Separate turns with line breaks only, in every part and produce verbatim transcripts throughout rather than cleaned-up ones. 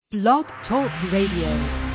Blog Talk Radio.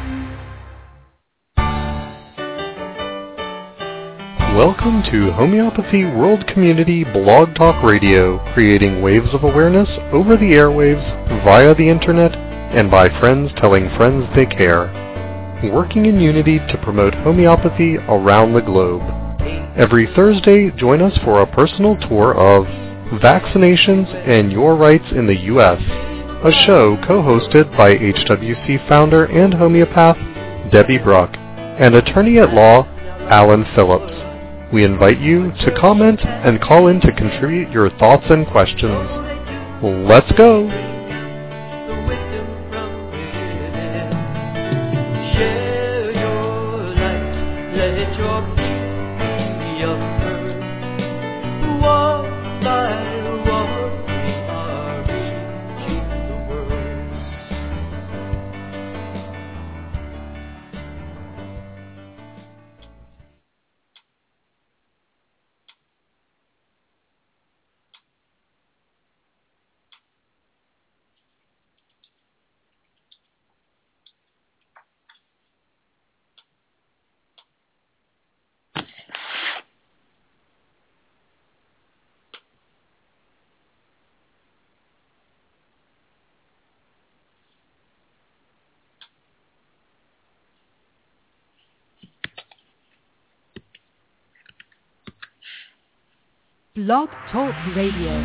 Welcome to Homeopathy World Community Blog Talk Radio, creating waves of awareness over the airwaves, via the internet, and by friends telling friends they care. Working in unity to promote homeopathy around the globe. Every Thursday, join us for a personal tour of Vaccinations and Your Rights in the U S, a show co-hosted by H W C founder and homeopath Debbie Bruck and attorney-at-law Alan Phillips. We invite you to comment and call in to contribute your thoughts and questions. Let's go!
Blog Talk Radio.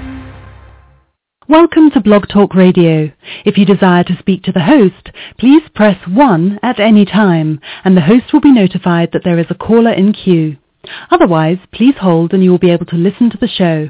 Welcome to Blog Talk Radio. If you desire to speak to the host, please press one at any time, and the host will be notified that there is a caller in queue. Otherwise, please hold and you will be able to listen to the show.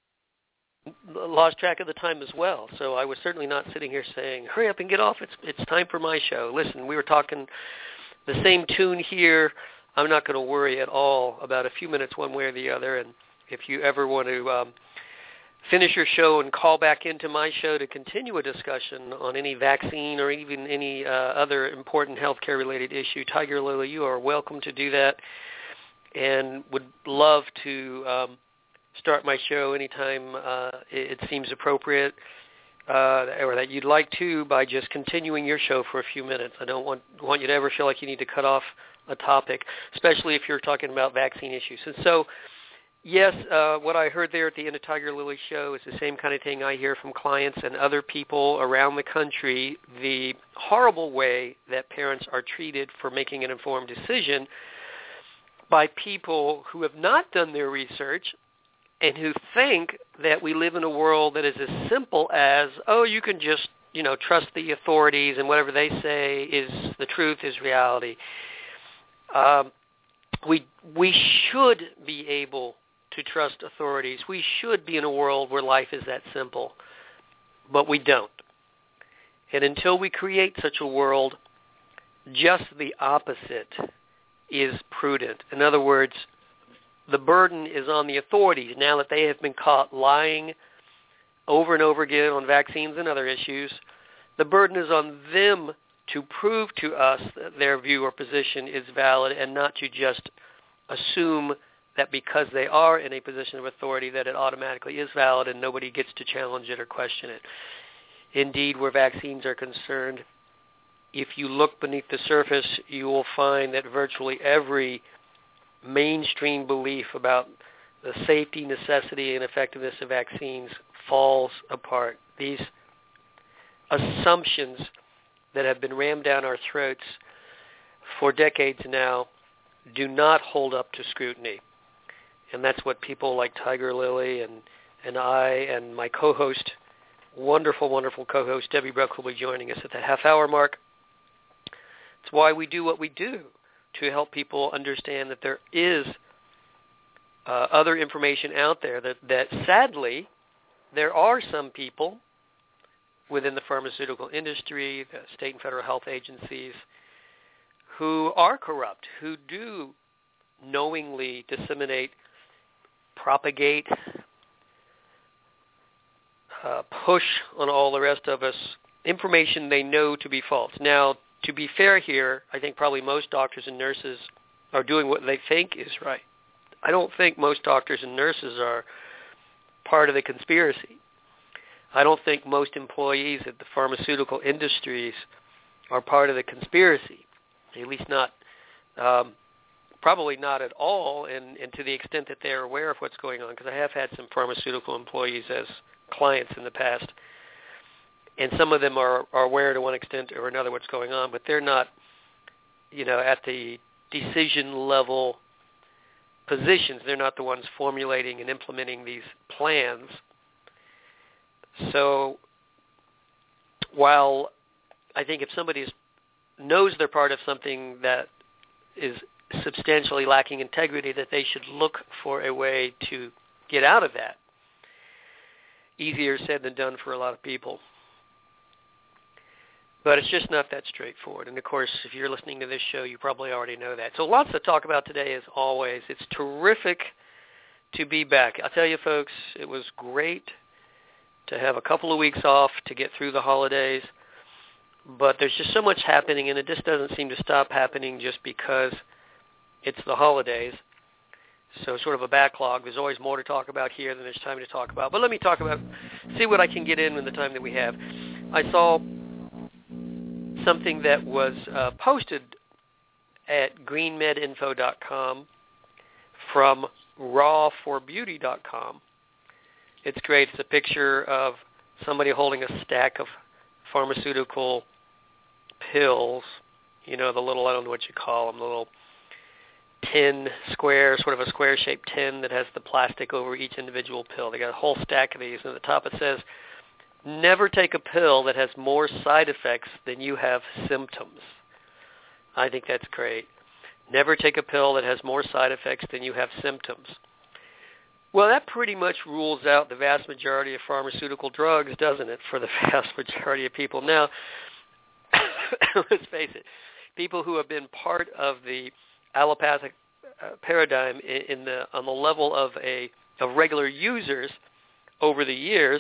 Lost track of the time as well, so I was certainly not sitting here saying, hurry up and get off, it's, it's time for my show. Listen, we were talking the same tune here. I'm not going to worry at all about a few minutes one way or the other, and if you ever want to um, finish your show and call back into my show to continue a discussion on any vaccine or even any uh, other important healthcare-related issue, Tiger Lily, you are welcome to do that, and would love to um, start my show anytime uh, it, it seems appropriate, uh, or that you'd like to, by just continuing your show for a few minutes. I don't want, want you to ever feel like you need to cut off a topic, especially if you're talking about vaccine issues. And so, yes, uh, what I heard there at the end of Tiger Lily's show is the same kind of thing I hear from clients and other people around the country, the horrible way that parents are treated for making an informed decision by people who have not done their research and who think that we live in a world that is as simple as, oh, you can just, you know, trust the authorities and whatever they say is the truth, is reality. Um, we we should be able to trust authorities. We should be in a world where life is that simple, but we don't. And until we create such a world, just the opposite is prudent. In other words, the burden is on the authorities now that they have been caught lying over and over again on vaccines and other issues. The burden is on them to prove to us that their view or position is valid and not to just assume that because they are in a position of authority that it automatically is valid and nobody gets to challenge it or question it. Indeed, where vaccines are concerned, if you look beneath the surface, you will find that virtually every mainstream belief about the safety, necessity, and effectiveness of vaccines falls apart. These assumptions that have been rammed down our throats for decades now do not hold up to scrutiny. And that's what people like Tiger Lily and, and I and my co-host, wonderful, wonderful co-host Debbie Bruck will be joining us at the half-hour mark. It's why we do what we do, to help people understand that there is uh, other information out there, that, that sadly there are some people within the pharmaceutical industry, the state and federal health agencies, who are corrupt, who do knowingly disseminate, propagate, uh, push on all the rest of us information they know to be false. Now, to be fair here, I think probably most doctors and nurses are doing what they think is right. I don't think most doctors and nurses are part of the conspiracy. I don't think most employees at the pharmaceutical industries are part of the conspiracy, at least not, um, probably not at all, and, and to the extent that they're aware of what's going on, because I have had some pharmaceutical employees as clients in the past, and some of them are, are aware to one extent or another what's going on, but they're not, you know, at the decision level positions. They're not the ones formulating and implementing these plans. So while I think if somebody is, knows they're part of something that is substantially lacking integrity, that they should look for a way to get out of that. Easier said than done for a lot of people. But it's just not that straightforward. And, of course, if you're listening to this show, you probably already know that. So lots to talk about today, as always. It's terrific to be back. I'll tell you, folks, it was great to have a couple of weeks off to get through the holidays. But there's just so much happening, and it just doesn't seem to stop happening just because it's the holidays. So sort of a backlog. There's always more to talk about here than there's time to talk about. But let me talk about, see what I can get in in the time that we have. I saw something that was uh, posted at green med info dot com from raw for beauty dot com. It's great. It's a picture of somebody holding a stack of pharmaceutical pills, you know, the little, I don't know what you call them, the little tin square, sort of a square-shaped tin that has the plastic over each individual pill. They got a whole stack of these, and at the top it says, never take a pill that has more side effects than you have symptoms. I think that's great. Never take a pill that has more side effects than you have symptoms. Well, that pretty much rules out the vast majority of pharmaceutical drugs, doesn't it, for the vast majority of people. Now, let's face it, people who have been part of the allopathic uh, paradigm in, in the on the level of a of regular users over the years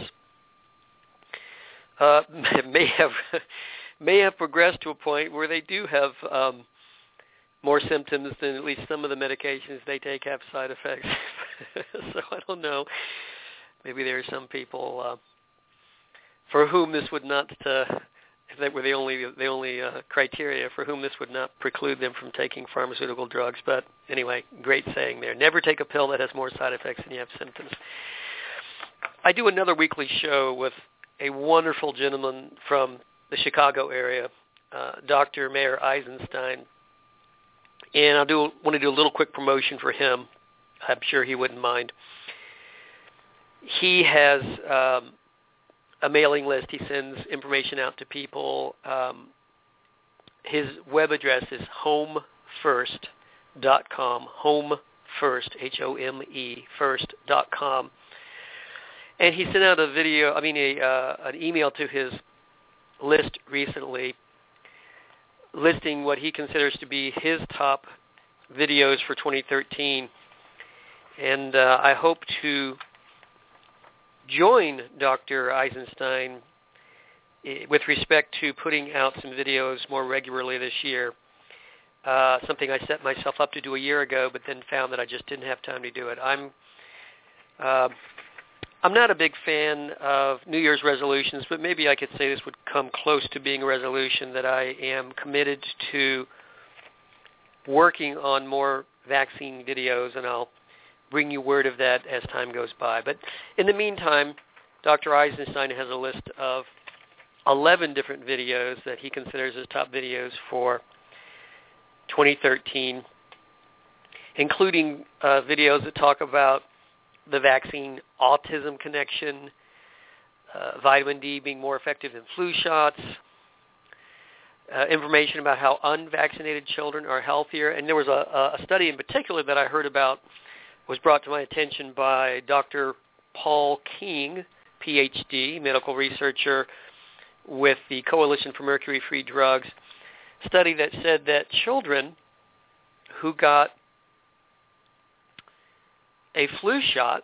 uh, may have may have progressed to a point where they do have um, more symptoms than at least some of the medications they take have side effects. So I don't know. Maybe there are some people uh, for whom this would not, uh, if that were the only the only uh, criteria, for whom this would not preclude them from taking pharmaceutical drugs. But anyway, great saying there. Never take a pill that has more side effects than you have symptoms. I do another weekly show with a wonderful gentleman from the Chicago area, uh, Doctor Meir Eisenstein, and I do want to do a little quick promotion for him. I'm sure he wouldn't mind. He has um, a mailing list. He sends information out to people. Um, his web address is home first dot com, homefirst, H O M E, first dot com. And he sent out a video, I mean, a, uh, an email to his list recently listing what he considers to be his top videos for twenty thirteen. And uh, I hope to join Doctor Eisenstein with respect to putting out some videos more regularly this year, uh, something I set myself up to do a year ago, but then found that I just didn't have time to do it. I'm uh, I'm not a big fan of New Year's resolutions, but maybe I could say this would come close to being a resolution, that I am committed to working on more vaccine videos, and I'll bring you word of that as time goes by. But in the meantime, Doctor Eisenstein has a list of eleven different videos that he considers his top videos for twenty thirteen, including uh, videos that talk about the vaccine autism connection, uh, vitamin D being more effective than flu shots, uh, information about how unvaccinated children are healthier. And there was a, a study in particular that I heard about, was brought to my attention by Doctor Paul King, P H D, medical researcher with the Coalition for Mercury-Free Drugs, study that said that children who got a flu shot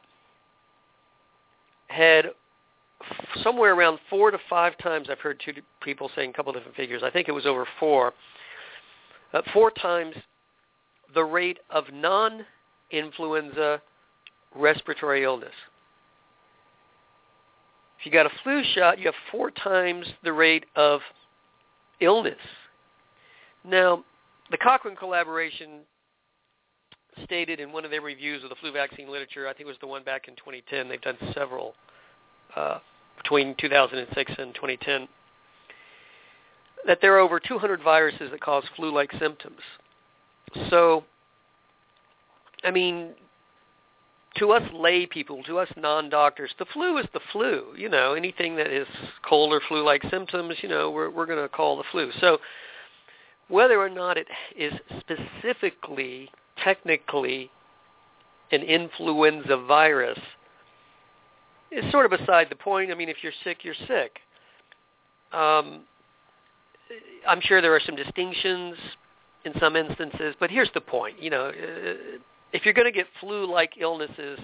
had somewhere around four to five times, I've heard two people saying a couple different figures, I think it was over four, uh, four times the rate of non-influenza respiratory illness. If you got a flu shot, you have four times the rate of illness. Now, the Cochrane collaboration stated in one of their reviews of the flu vaccine literature, I think it was the one back in twenty ten, they've done several uh, between two thousand six and twenty ten, that there are over two hundred viruses that cause flu-like symptoms. So, I mean, to us lay people, to us non-doctors, the flu is the flu. You know, anything that is cold or flu-like symptoms, you know, we're, we're going to call the flu. So whether or not it is specifically, technically, an influenza virus is sort of beside the point. I mean, if you're sick, you're sick. Um, I'm sure there are some distinctions in some instances, but here's the point. You know, if you're going to get flu-like illnesses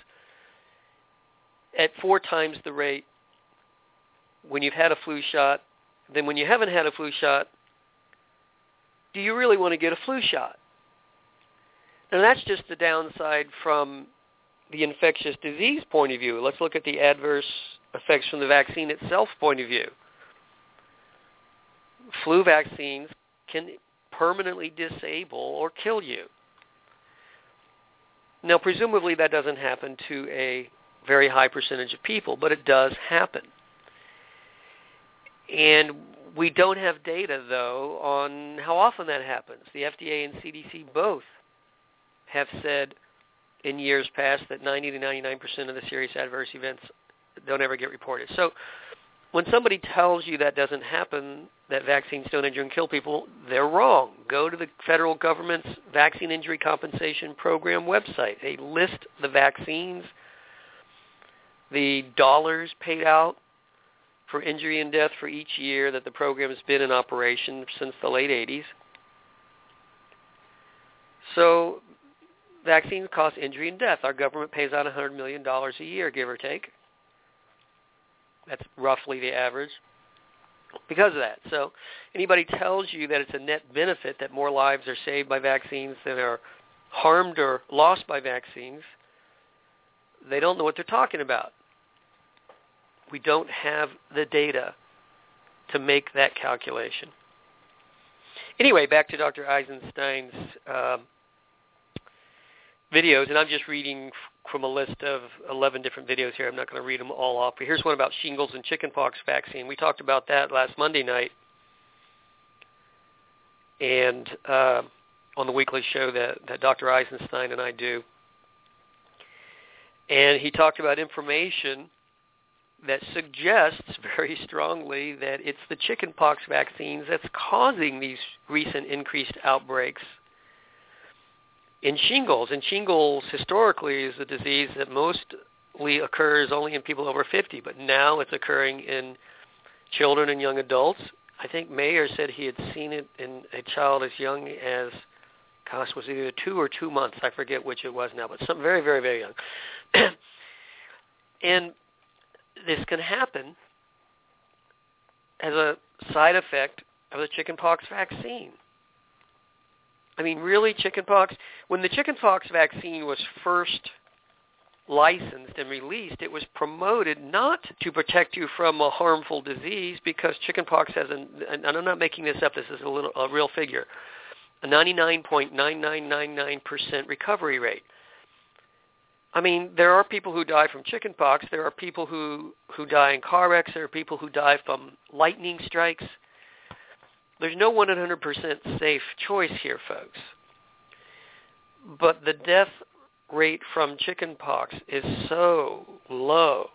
at four times the rate when you've had a flu shot than when you haven't had a flu shot, do you really want to get a flu shot? And that's just the downside from the infectious disease point of view. Let's look at the adverse effects from the vaccine itself point of view. Flu vaccines can permanently disable or kill you. Now, presumably that doesn't happen to a very high percentage of people, but it does happen. And we don't have data, though, on how often that happens. The F D A and C D C both have said in years past that ninety to ninety-nine percent of the serious adverse events don't ever get reported. So when somebody tells you that doesn't happen, that vaccines don't injure and kill people, they're wrong. Go to the federal government's Vaccine Injury Compensation Program website. They list the vaccines, the dollars paid out for injury and death for each year that the program has been in operation since the late eighties. So vaccines cost injury and death. Our government pays out one hundred million dollars a year, give or take. That's roughly the average because of that. So anybody tells you that it's a net benefit, that more lives are saved by vaccines than are harmed or lost by vaccines, they don't know what they're talking about. We don't have the data to make that calculation. Anyway, back to Doctor Eisenstein's uh, videos, and I'm just reading from a list of eleven different videos here. I'm not going to read them all off, but here's one about shingles and chickenpox vaccine. We talked about that last Monday night and uh, on the weekly show that, that Doctor Eisenstein and I do. And he talked about information that suggests very strongly that it's the chickenpox vaccines that's causing these recent increased outbreaks in shingles. And shingles historically is a disease that mostly occurs only in people over fifty, but now it's occurring in children and young adults. I think Mayer said he had seen it in a child as young as, gosh, was it either two or two months? I forget which it was now, but some very, very, very young. And this can happen as a side effect of the chickenpox vaccine. I mean, really, chickenpox? When the chickenpox vaccine was first licensed and released, it was promoted not to protect you from a harmful disease, because chickenpox has, an, and I'm not making this up, this is a, little, a real figure, a ninety-nine point nine nine nine nine percent recovery rate. I mean, there are people who die from chickenpox. There are people who, who die in car wrecks. There are people who die from lightning strikes. There's no one hundred percent safe choice here, folks. But the death rate from chickenpox is so low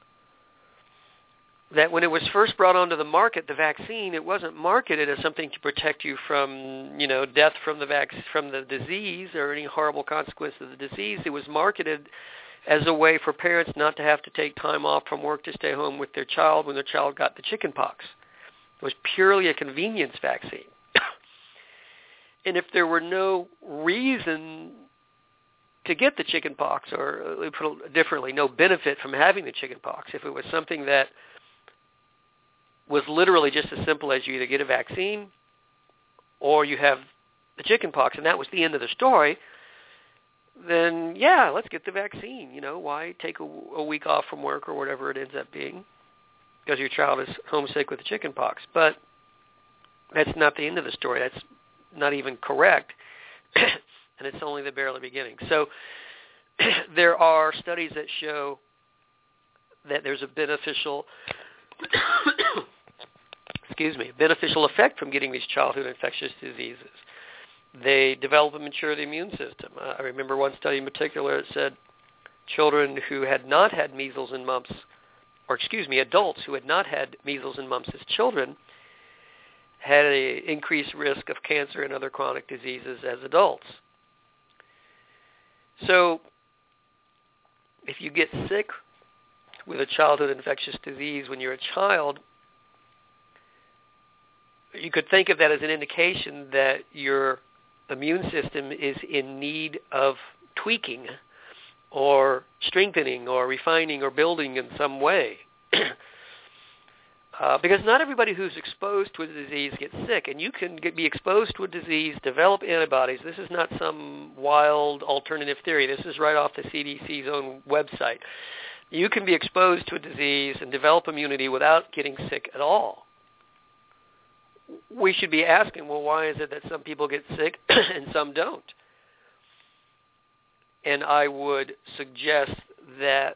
that when it was first brought onto the market, the vaccine, it wasn't marketed as something to protect you from, you know, death from the vac- from the disease or any horrible consequence of the disease. It was marketed as a way for parents not to have to take time off from work to stay home with their child when their child got the chickenpox. It was purely a convenience vaccine. And if there were no reason to get the chickenpox, or let me put it differently, no benefit from having the chickenpox, if it was something that was literally just as simple as you either get a vaccine or you have the chickenpox, and that was the end of the story, then yeah, let's get the vaccine. You know, why take a, a week off from work or whatever it ends up being? because your child is homesick with chicken pox. But that's not the end of the story. That's not even correct, and it's only the barely beginning. So there are studies that show that there's a beneficial, excuse me, beneficial effect from getting these childhood infectious diseases. They develop and mature the immune system. Uh, I remember one study in particular that said children who had not had measles and mumps, or excuse me, adults who had not had measles and mumps as children had an increased risk of cancer and other chronic diseases as adults. So if you get sick with a childhood infectious disease when you're a child, you could think of that as an indication that your immune system is in need of tweaking or strengthening or refining or building in some way. uh, because not everybody who's exposed to a disease gets sick, and you can get, be exposed to a disease, develop antibodies. This is not some wild alternative theory. This is right off the C D C's own website. You can be exposed to a disease and develop immunity without getting sick at all. We should be asking, well, why is it that some people get sick and some don't? And I would suggest that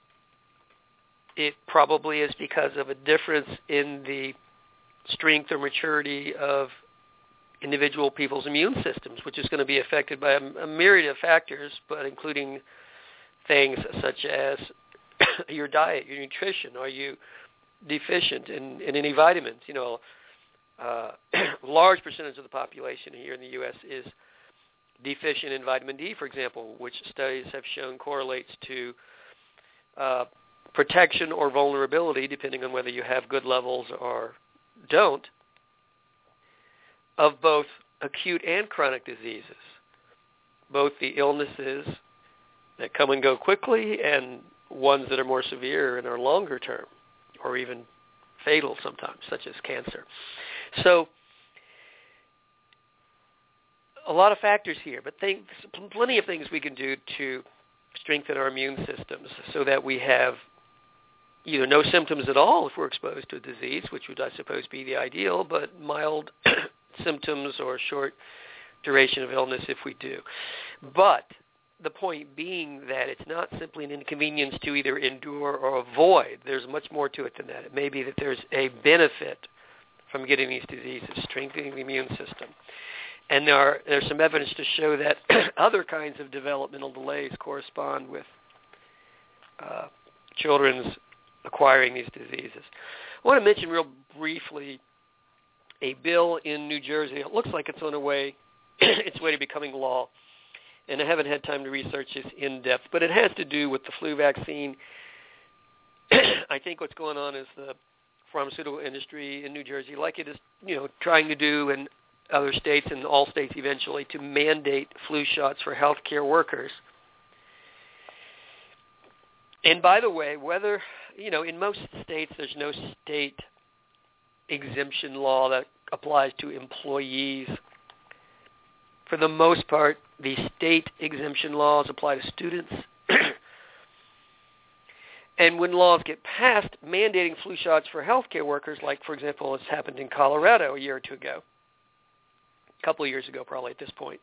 it probably is because of a difference in the strength or maturity of individual people's immune systems, which is going to be affected by a, a myriad of factors, but including things such as your diet, your nutrition. Are you deficient in, in any vitamins? You know, Uh, large percentage of the population here in the U S is deficient in vitamin D, for example, which studies have shown correlates to uh, protection or vulnerability, depending on whether you have good levels or don't, of both acute and chronic diseases, both the illnesses that come and go quickly and ones that are more severe and are longer term or even fatal sometimes, such as cancer. So a lot of factors here, but things, plenty of things we can do to strengthen our immune systems so that we have either no symptoms at all if we're exposed to a disease, which would, I suppose, be the ideal, but mild symptoms or short duration of illness if we do. But the point being that it's not simply an inconvenience to either endure or avoid. There's much more to it than that. It may be that there's a benefit from getting these diseases, strengthening the immune system. And there are, there's some evidence to show that other kinds of developmental delays correspond with uh, children's acquiring these diseases. I want to mention real briefly a bill in New Jersey. It looks like it's on its way, its way to becoming law. And I haven't had time to research this in depth, but it has to do with the flu vaccine. I think what's going on is the pharmaceutical industry in New Jersey, like it is, you know, trying to do in other states and all states eventually, to mandate flu shots for healthcare workers. And by the way, whether, you know, in most states there's no state exemption law that applies to employees. For the most part, the state exemption laws apply to students. And when laws get passed mandating flu shots for healthcare workers, like, for example, it's happened in Colorado a year or two ago, a couple of years ago probably at this point,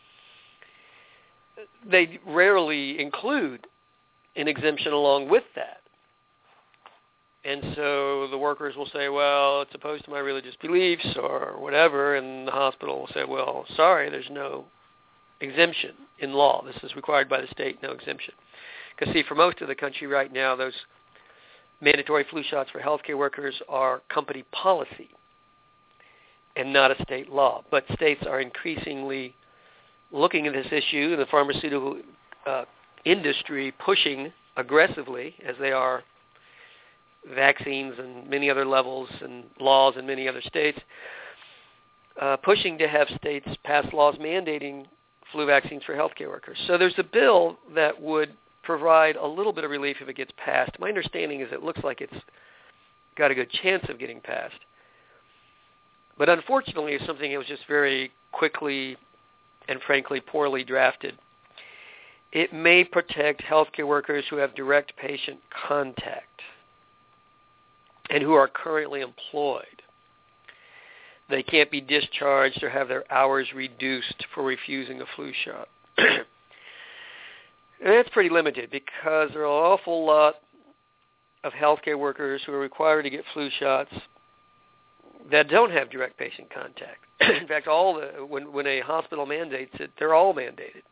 they rarely include an exemption along with that. And so the workers will say, well, it's opposed to my religious beliefs or whatever, and the hospital will say, well, sorry, there's no exemption in law. This is required by the state, no exemption. Because, see, for most of the country right now, those mandatory flu shots for healthcare workers are company policy and not a state law. But states are increasingly looking at this issue, the pharmaceutical uh, industry pushing aggressively, as they are vaccines and many other levels and laws in many other states, uh, pushing to have states pass laws mandating flu vaccines for healthcare workers. So there's a bill that would provide a little bit of relief if it gets passed. My understanding is it looks like it's got a good chance of getting passed. But unfortunately, it's something that was just very quickly and frankly poorly drafted. It may protect healthcare workers who have direct patient contact. and who are currently employed. They can't be discharged or have their hours reduced for refusing a flu shot. And that's pretty limited because there are an awful lot of healthcare workers who are required to get flu shots that don't have direct patient contact. In fact, all the when, when a hospital mandates it, they're all mandated.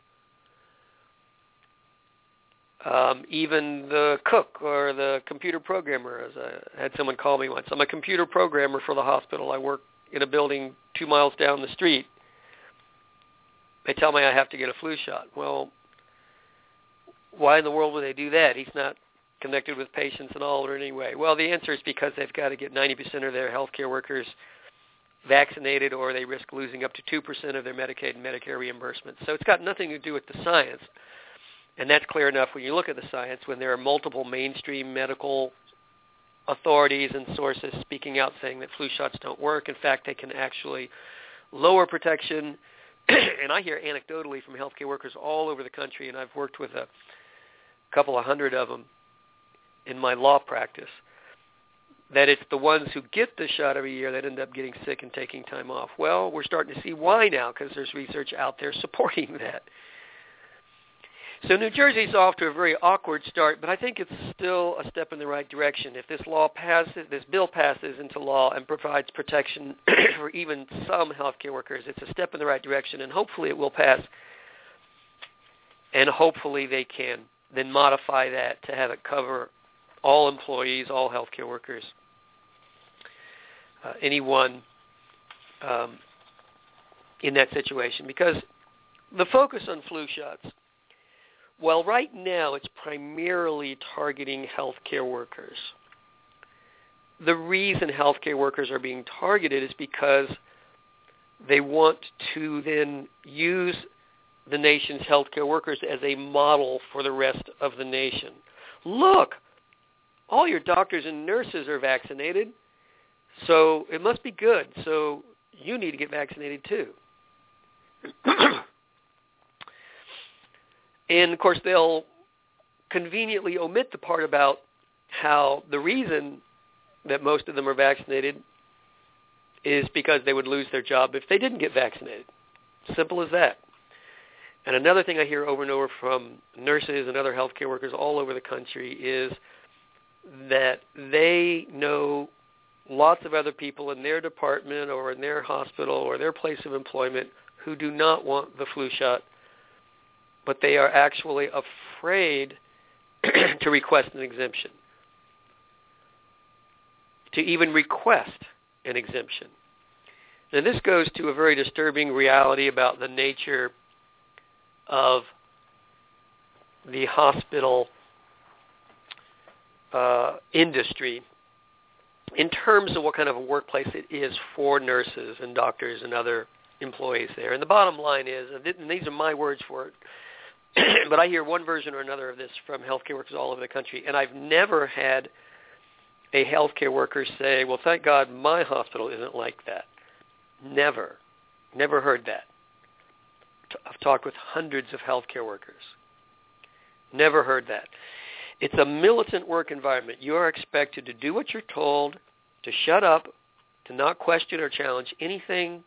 Um, even the cook or the computer programmer, as I had someone call me once. I'm a computer programmer for the hospital. I work in a building two miles down the street. They tell me I have to get a flu shot. Well, why in the world would they do that? He's not connected with patients and all or anyway. Well, the answer is because they've got to get ninety percent of their healthcare workers vaccinated, or they risk losing up to two percent of their Medicaid and Medicare reimbursements. So it's got nothing to do with the science. And that's clear enough when you look at the science, when there are multiple mainstream medical authorities and sources speaking out saying that flu shots don't work. In fact, they can actually lower protection. And I hear anecdotally from healthcare workers all over the country, and I've worked with a couple of hundred of them in my law practice, that it's the ones who get the shot every year that end up getting sick and taking time off. Well, we're starting to see why now, because there's research out there supporting that. So New Jersey's off to a very awkward start, but I think it's still a step in the right direction. If this law passes, this bill passes into law and provides protection for even some healthcare workers, it's a step in the right direction, and hopefully it will pass. And hopefully they can then modify that to have it cover all employees, all healthcare workers, uh, anyone um, in that situation. Because the focus on flu shots, well, right now it's primarily targeting healthcare workers. The reason healthcare workers are being targeted is because they want to then use the nation's healthcare workers as a model for the rest of the nation. Look, all your doctors and nurses are vaccinated, so it must be good. So you need to get vaccinated too. And, of course, they'll conveniently omit the part about how the reason that most of them are vaccinated is because they would lose their job if they didn't get vaccinated. Simple as that. And another thing I hear over and over from nurses and other healthcare workers all over the country is that they know lots of other people in their department or in their hospital or their place of employment who do not want the flu shot, but they are actually afraid to request an exemption, to even request an exemption. Now, this goes to a very disturbing reality about the nature of the hospital uh, industry in terms of what kind of a workplace it is for nurses and doctors and other employees there. And the bottom line is, and these are my words for it, but I hear one version or another of this from healthcare workers all over the country, and I've never had a healthcare worker say, well, thank God my hospital isn't like that. Never. Never heard that. I've talked with hundreds of healthcare workers. Never heard that. It's a militant work environment. You are expected to do what you're told, to shut up, to not question or challenge anything.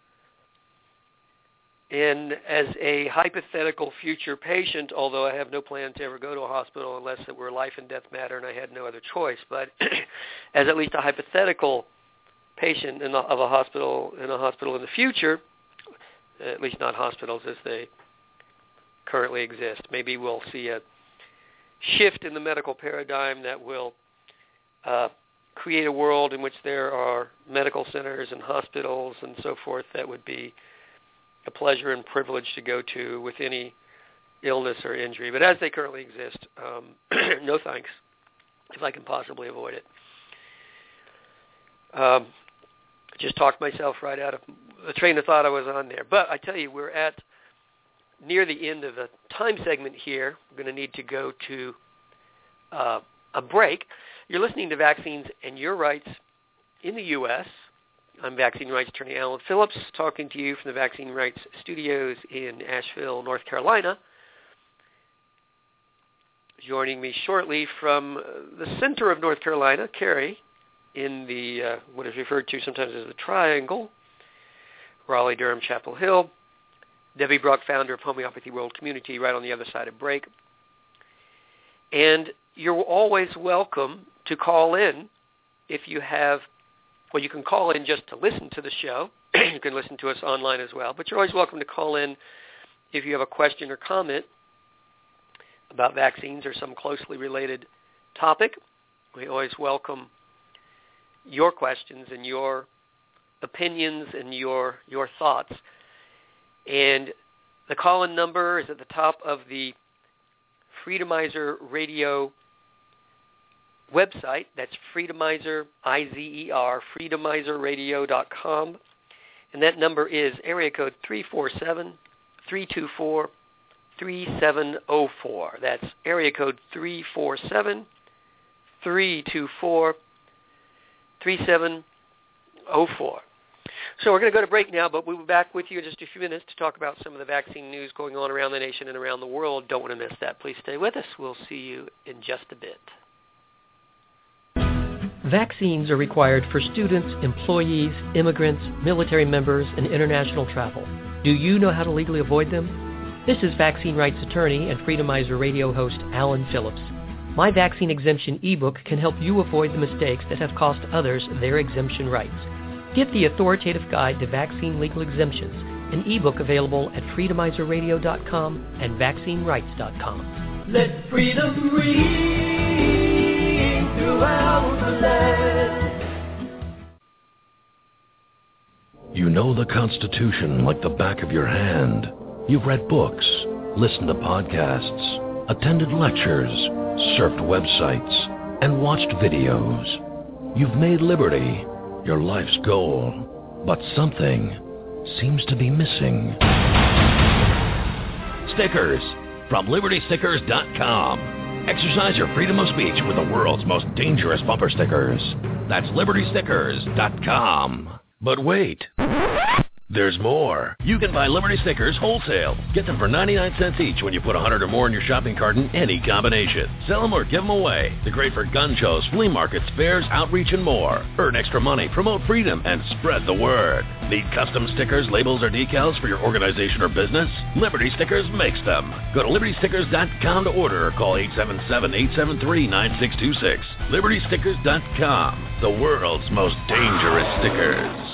And as a hypothetical future patient, although I have no plan to ever go to a hospital unless it were life and death matter and I had no other choice, but as at least a hypothetical patient in a, of a hospital in a hospital in the future, at least not hospitals as they currently exist. Maybe we'll see a shift in the medical paradigm that will uh, create a world in which there are medical centers and hospitals and so forth that would be a pleasure and privilege to go to with any illness or injury. But as they currently exist, um, no thanks, if I can possibly avoid it. Um, just talked myself right out of the train of thought I was on there. But I tell you, we're at near the end of the time segment here. We're going to need to go to uh, a break. You're listening to Vaccines and Your Rights in the U S I'm Vaccine Rights Attorney Alan Phillips, talking to you from the Vaccine Rights Studios in Asheville, North Carolina. Joining me shortly from the center of North Carolina, Cary, in the uh, what is referred to sometimes as the Triangle, Raleigh, Durham, Chapel Hill. Debbie Brock, founder of Homeopathy World Community, right on the other side of break. And you're always welcome to call in if you have, well, you can call in just to listen to the show. You can listen to us online as well. But you're always welcome to call in if you have a question or comment about vaccines or some closely related topic. We always welcome your questions and your opinions and your your thoughts. And the call-in number is at the top of the Freedomizer Radio website. That's Freedomizer, I Z E R, freedomizer radio dot com. And that number is area code three four seven, three two four, three seven zero four. That's area code three four seven, three two four, three seven zero four. So we're going to go to break now, but we'll be back with you in just a few minutes to talk about some of the vaccine news going on around the nation and around the world. Don't want to miss that. Please stay with us. We'll see you in just a bit.
Vaccines are required for students, employees, immigrants, military members, and international travel. Do you know how to legally avoid them? This is vaccine rights attorney and Freedomizer Radio host Alan Phillips. My vaccine exemption ebook can help you avoid the mistakes that have cost others their exemption rights. Get the authoritative guide to vaccine legal exemptions, an ebook available at freedomizer radio dot com and vaccine rights dot com.
Let freedom ring throughout the land.
You know the Constitution like the back of your hand. You've read books, listened to podcasts, attended lectures, surfed websites, and watched videos. You've made liberty your life's goal, but something seems to be missing. Stickers from liberty stickers dot com. Exercise your freedom of speech with the world's most dangerous bumper stickers. That's liberty stickers dot com. But wait, there's more. You can buy Liberty stickers wholesale. Get them for ninety-nine cents each when you put one hundred or more in your shopping cart in any combination. Sell them or give them away. They're great for gun shows, flea markets, fairs, outreach, and more. Earn extra money, promote freedom, and spread the word. Need custom stickers, labels, or decals for your organization or business? Liberty Stickers makes them. Go to liberty stickers dot com to order or call eight seven seven, eight seven three, nine six two six. liberty stickers dot com, the world's most dangerous stickers.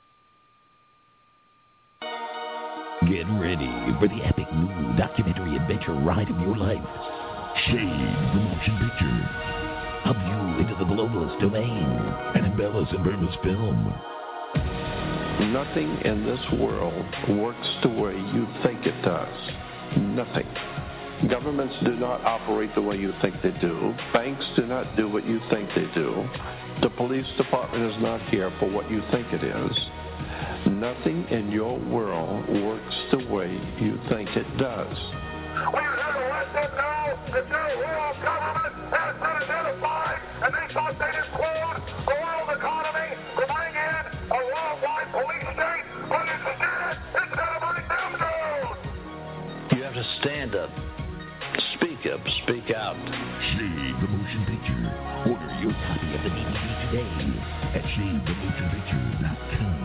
Get ready for the epic new documentary adventure ride of your life. Shade, the motion picture. Hub you into the globalist domain and embellish in Burma's film.
Nothing in this world works the way you think it does. Nothing. Governments do not operate the way you think they do. Banks do not do what you think they do. The police department is not here for what you think it is. Nothing in your world works the way you think it does.
We have to let them know that their world government has been identified, and they thought they'd include the world economy to bring in a worldwide police state, but instead, it's going to bring them down.
You have to stand up, speak up, speak out.
Shade the Motion Picture. Order your copy of the D V D today at shade the motion picture dot com.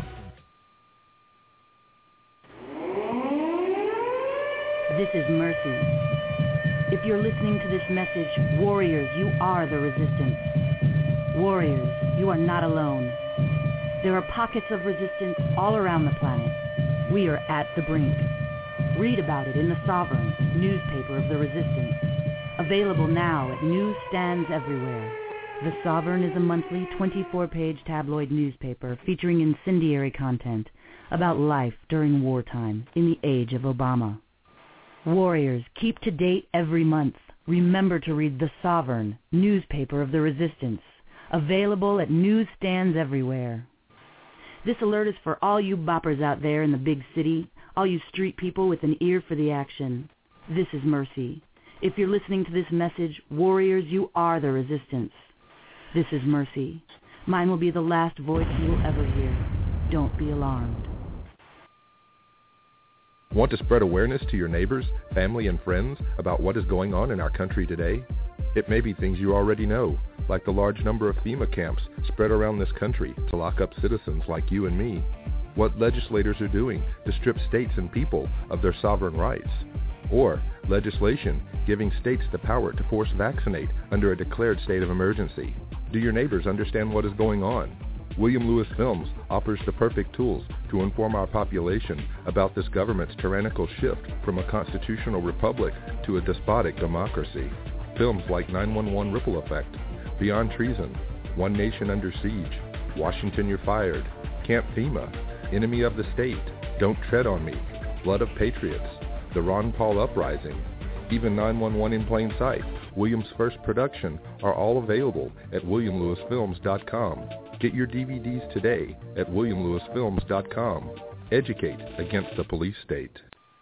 This is Mercy. If you're listening to this message, warriors, you are the resistance. Warriors, you are not alone. There are pockets of resistance all around the planet. We are at the brink. Read about it in The Sovereign, newspaper of the resistance. Available now at newsstands everywhere. The Sovereign is a monthly twenty-four page tabloid newspaper featuring incendiary content about life during wartime in the age of Obama. Warriors, keep to date every month. Remember to read The Sovereign, newspaper of the resistance. Available at newsstands everywhere. This alert is for all you boppers out there in the big city, all you street people with an ear for the action. This is Mercy. If you're listening to this message, warriors, you are the resistance. This is Mercy. Mine will be the last voice you will ever hear. Don't be alarmed.
Want to spread awareness to your neighbors, family, and friends about what is going on in our country today? It may be things you already know, like the large number of FEMA camps spread around this country to lock up citizens like you and me. What legislators are doing to strip states and people of their sovereign rights. Or legislation giving states the power to force vaccinate under a declared state of emergency. Do your neighbors understand what is going on? William Lewis Films offers the perfect tools to inform our population about this government's tyrannical shift from a constitutional republic to a despotic democracy. Films like nine one one Ripple Effect, Beyond Treason, One Nation Under Siege, Washington You're Fired, Camp FEMA, Enemy of the State, Don't Tread on Me, Blood of Patriots, The Ron Paul Uprising, even nine one one in Plain Sight, William's first production, are all available at william lewis films dot com. Get your D V Ds today at william lewis films dot com. Educate against the police state.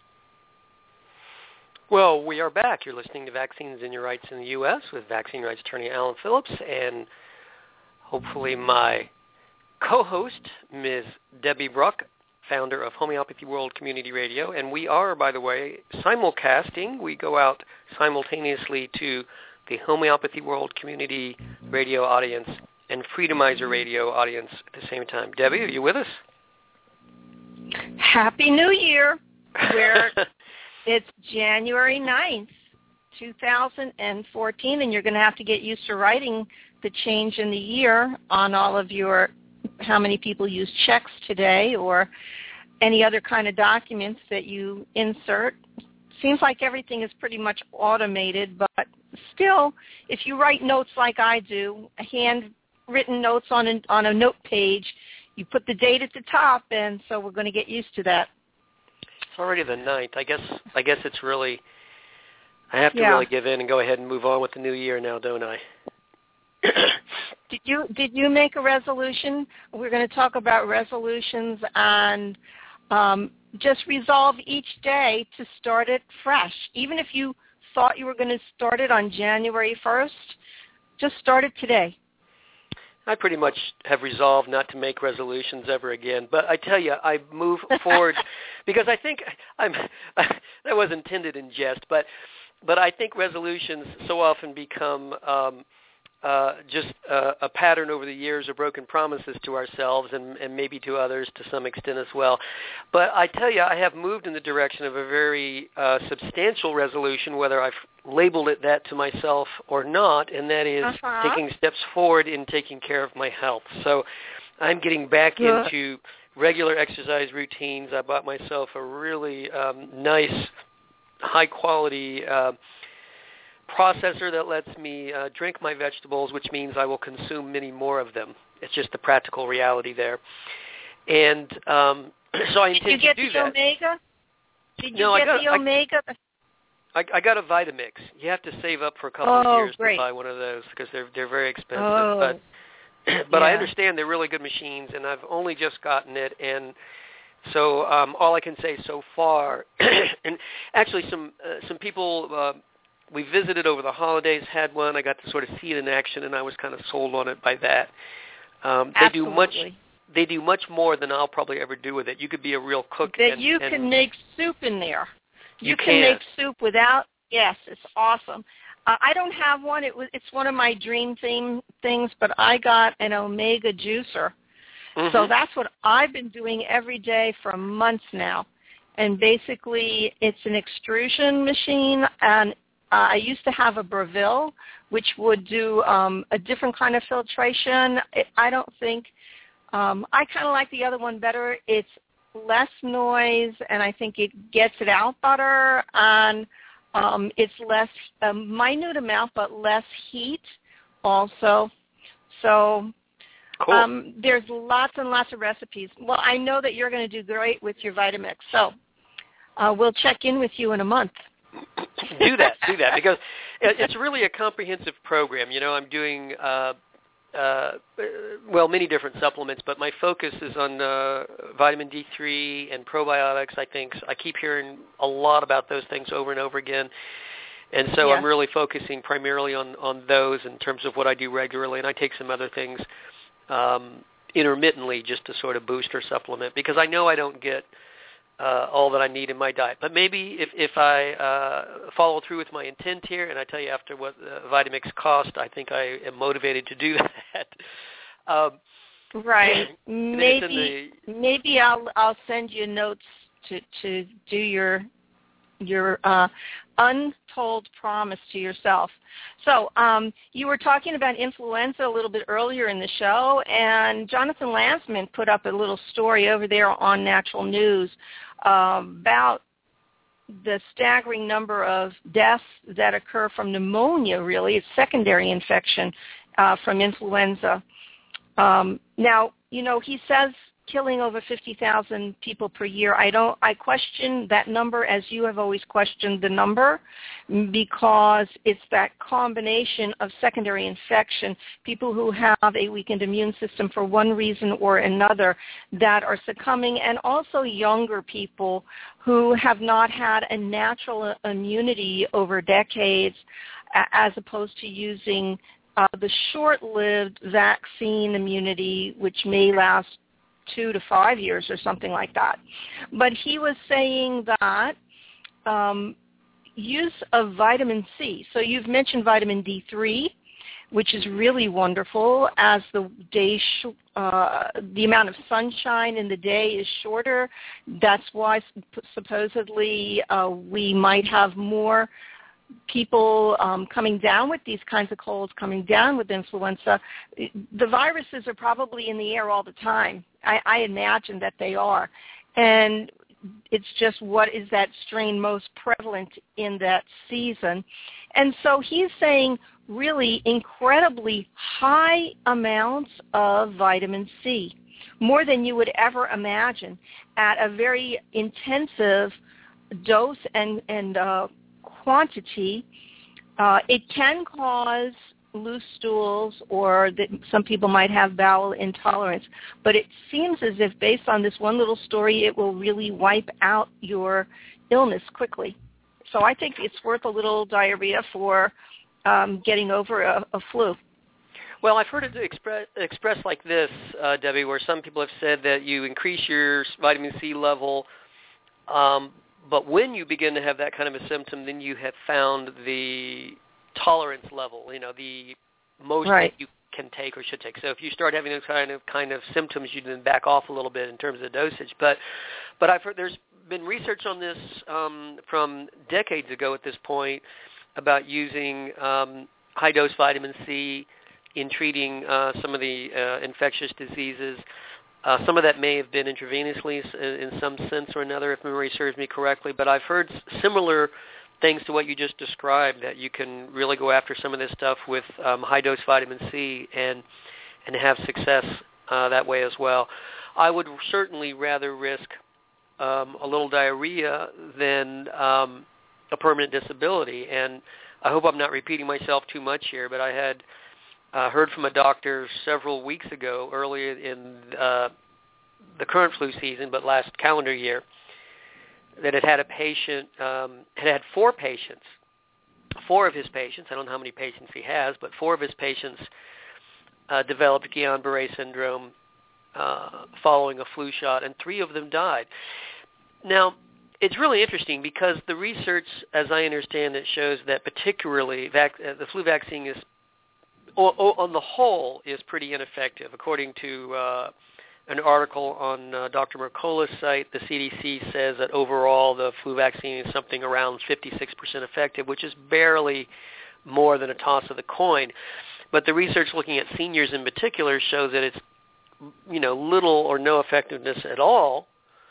Well, we are back. You're listening to Vaccines and Your Rights in the U S with vaccine rights attorney Alan Phillips and hopefully my co-host, Miz Debbie Bruck, founder of Homeopathy World Community Radio. And we are, by the way, simulcasting. We go out simultaneously to the Homeopathy World Community Radio audience and Freedomizer Radio audience at the same time. Debbie, are you with us?
Happy New Year. We're, it's January ninth, two thousand fourteen, and you're going to have to get used to writing the change in the year on all of your, how many people use checks today or any other kind of documents that you insert. Seems like everything is pretty much automated, but still, if you write notes like I do, handwritten notes on a, on a note page, you put the date at the top, and so we're going to get used to that.
It's already the ninth. I guess I guess it's really, I have to
yeah.
really give in and go ahead and move on with the new year now, don't I?
Did you did you make a resolution? We're going to talk about resolutions and um, just resolve each day to start it fresh. Even if you thought you were going to start it on January first, just start it today.
I pretty much have resolved not to make resolutions ever again. But I tell you, I move forward because I think I'm that was intended in jest, but but I think resolutions so often become um, uh, just uh, a pattern over the years of broken promises to ourselves and, and maybe to others to some extent as well. But I tell you, I have moved in the direction of a very uh, substantial resolution, whether I've labeled it that to myself or not, and that is
uh-huh.
taking steps forward in taking care of my health. So I'm getting back
yeah.
into regular exercise routines. I bought myself a really um, nice, high-quality uh, processor that lets me uh, drink my vegetables, which means I will consume many more of them. It's just the practical reality there. And um, so I intend
to do that.
Did you
get the Omega? Did you
no,
get
I got,
the Omega?
I, I got a Vitamix. You have to save up for a couple
oh,
of years
great.
to buy one of those because they're they're very expensive.
Oh,
but but
yeah.
I understand they're really good machines, and I've only just gotten it, and so um, all I can say so far, and actually some uh, some people uh, we visited over the holidays had one. I got to sort of see it in action, and I was kind of sold on it by that. Um, they
Absolutely.
do much. They do much more than I'll probably ever do with it. You could be a real cook.
That
and,
you
and
can make soup in there. You,
you
can,
can
make soup without. Yes, it's awesome. Uh, I don't have one. It was. It's one of my dream theme things, but I got an Omega juicer.
Mm-hmm.
So that's what I've been doing every day for months now. And basically, it's an extrusion machine, and uh, I used to have a Breville, which would do um, a different kind of filtration. It, I don't think, um, I kind of like the other one better. It's less noise, and I think it gets it out better, and um, it's less, a minute amount, but less heat also. So
cool.
um, there's lots and lots of recipes. Well, I know that you're going to do great with your Vitamix, so uh, we'll check in with you in a month.
do that, do that, because it's really a comprehensive program. You know, I'm doing, uh, uh, well, many different supplements, but my focus is on uh, vitamin D three and probiotics, I think. I keep hearing a lot about those things over and over again. And so
yes.
I'm really focusing primarily on, on those in terms of what I do regularly, and I take some other things um, intermittently just to sort of boost or supplement, because I know I don't get uh, all that I need in my diet. But maybe if, if I uh, follow through with my intent here, and I tell you after what uh, Vitamix cost, I think I am motivated to do that. um,
right. Maybe the, maybe I'll I'll send you notes to to do your your uh, untold promise to yourself. So um, you were talking about influenza a little bit earlier in the show, and Jonathan Landsman put up a little story over there on Natural News uh, about the staggering number of deaths that occur from pneumonia, really. It's secondary infection uh, from influenza. Um, now, you know, he says killing over fifty thousand people per year. I don't. I question that number, as you have always questioned the number, because it's that combination of secondary infection, people who have a weakened immune system for one reason or another that are succumbing, and also younger people who have not had a natural immunity over decades, as opposed to using uh, the short-lived vaccine immunity, which may last two to five years or something like that. But he was saying that um, use of vitamin C. So you've mentioned vitamin D three, which is really wonderful as the day, sh- uh, the amount of sunshine in the day is shorter. That's why supposedly uh, we might have more people um, coming down with these kinds of colds, coming down with influenza. The viruses are probably in the air all the time. I, I imagine that they are. And it's just what is that strain most prevalent in that season. And so he's saying really incredibly high amounts of vitamin C, more than you would ever imagine, at a very intensive dose and, and uh, quantity. Uh, it can cause loose stools, or that some people might have bowel intolerance, but it seems as if based on this one little story, it will really wipe out your illness quickly. So I think it's worth a little diarrhea for um, getting over a, a flu.
Well, I've heard it express, expressed like this, uh, Debbie, where some people have said that you increase your vitamin C level, um, but when you begin to have that kind of a symptom, then you have found the tolerance level, you know, the most
right.
that you can take or should take. So if you start having those kind of kind of symptoms, you then back off a little bit in terms of dosage. But but I've heard there's been research on this um, from decades ago at this point about using um, high-dose vitamin C in treating uh, some of the uh, infectious diseases. Uh, some of that may have been intravenously in some sense or another, if memory serves me correctly, but I've heard similar things to what you just described, that you can really go after some of this stuff with um, high-dose vitamin C and and have success uh, that way as well. I would certainly rather risk um, a little diarrhea than um, a permanent disability, and I hope I'm not repeating myself too much here, but I had uh, heard from a doctor several weeks ago, early in uh, the current flu season, but last calendar year, that had had a patient, um, had had four patients, four of his patients, I don't know how many patients he has, but four of his patients uh, developed Guillain-Barré syndrome uh, following a flu shot, and three of them died. Now, it's really interesting because the research, as I understand it, shows that particularly vac- uh, the flu vaccine is, o- o- on the whole, is pretty ineffective. According to uh, an article on uh, Doctor Mercola's site, the C D C says that overall the flu vaccine is something around fifty-six percent effective, which is barely more than a toss of the coin. But the research looking at seniors in particular shows that it's, you know, little or no effectiveness at all.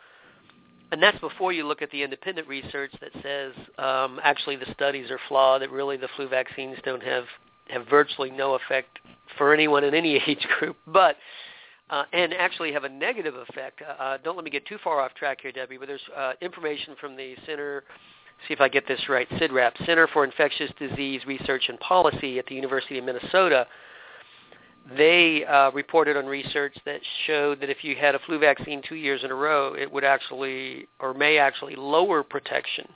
And that's before you look at the independent research that says um, actually the studies are flawed, that really the flu vaccines don't have, have virtually no effect for anyone in any age group, but uh, and actually have a negative effect. Uh, don't let me get too far off track here, Debbie, but there's uh, information from the Center, see if I get this right, C I D R A P, Center for Infectious Disease Research and Policy at the University of Minnesota. They uh, reported on research that showed that if you had a flu vaccine two years in a row, it would actually, or may actually, lower protection.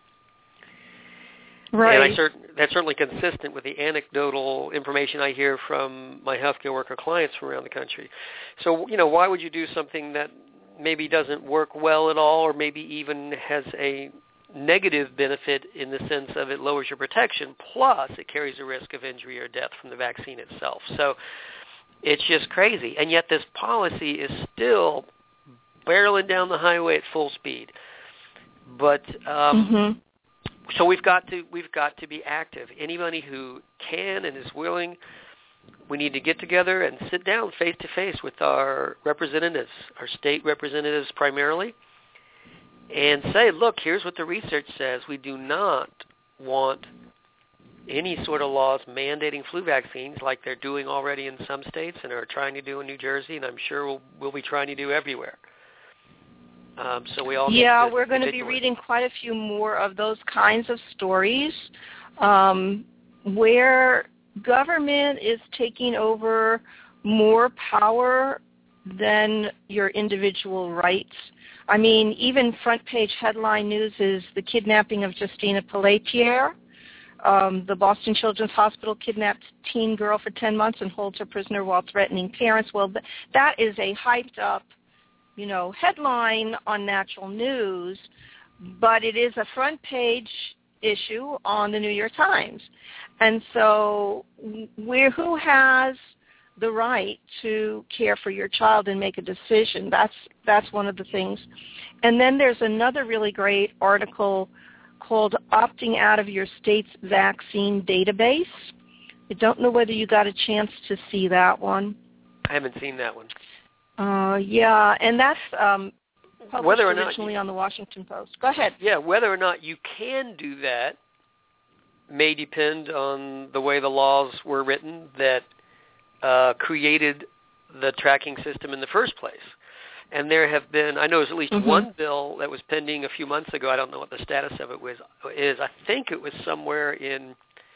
Right.
And I cert- that's certainly consistent with the anecdotal information I hear from my healthcare worker clients from around the country. So, you know, why would you do something that maybe doesn't work well at all, or maybe even has a negative benefit in the sense of it lowers your protection, plus it carries a risk of injury or death from the vaccine itself. So it's just crazy. And yet this policy is still barreling down the highway at full speed. But um,
mm-hmm.
so we've got to we've got to be active. Anybody who can and is willing, we need to get together and sit down face to face with our representatives, our state representatives primarily, and say, look, here's what the research says. We do not want any sort of laws mandating flu vaccines like they're doing already in some states and are trying to do in New Jersey, and I'm sure we'll, we'll be trying to do everywhere. Um, so we all
yeah,
to
we're going to be reading quite a few more of those kinds of stories um, where government is taking over more power than your individual rights. I mean, even front page headline news is the kidnapping of Justina Pelletier. Um, the Boston Children's Hospital kidnapped teen girl for ten months and holds her prisoner while threatening parents. Well, th- that is a hyped up, you know, headline on Natural News, but it is a front page issue on the New York Times. And so where, who has the right to care for your child and make a decision? That's that's one of the things. And then there's another really great article called Opting Out of Your State's Vaccine Database. I don't know whether you got a chance to see that one.
I haven't seen that one.
Uh, yeah, and that's um, published
whether or not
originally
you,
on the Washington Post. Go ahead.
Yeah, whether or not you can do that may depend on the way the laws were written that uh, created the tracking system in the first place. And there have been, I know there's at least
mm-hmm.
one bill that was pending a few months ago. I don't know what the status of it was. Is I think it was somewhere in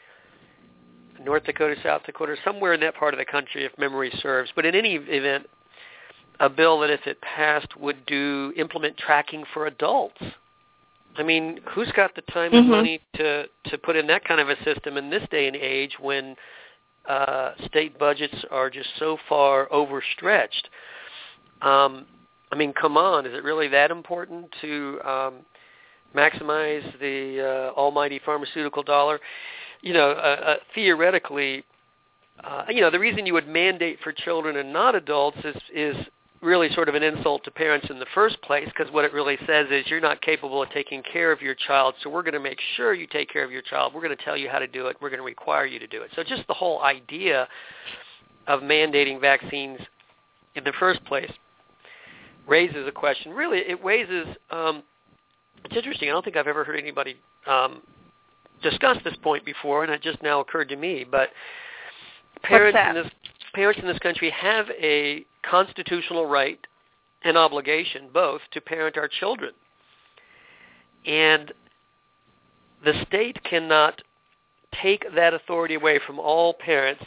North Dakota, South Dakota, somewhere in that part of the country, if memory serves. But in any event, a bill that, if it passed, would do implement tracking for adults. I mean, who's got the time
mm-hmm.
and money to, to put in that kind of a system in this day and age when uh, state budgets are just so far overstretched? Um, I mean, come on, is it really that important to um, maximize the uh, almighty pharmaceutical dollar? You know, uh, uh, theoretically, uh, you know, the reason you would mandate for children and not adults is is really sort of an insult to parents in the first place, because what it really says is you're not capable of taking care of your child, so we're going to make sure you take care of your child. We're going to tell you how to do it. We're going to require you to do it. So just the whole idea of mandating vaccines in the first place raises a question. Really, it raises, um, it's interesting, I don't think I've ever heard anybody um, discuss this point before, and it just now occurred to me, but parents in this parents in this country have a constitutional right and obligation, both, to parent our children. And the state cannot take that authority away from all parents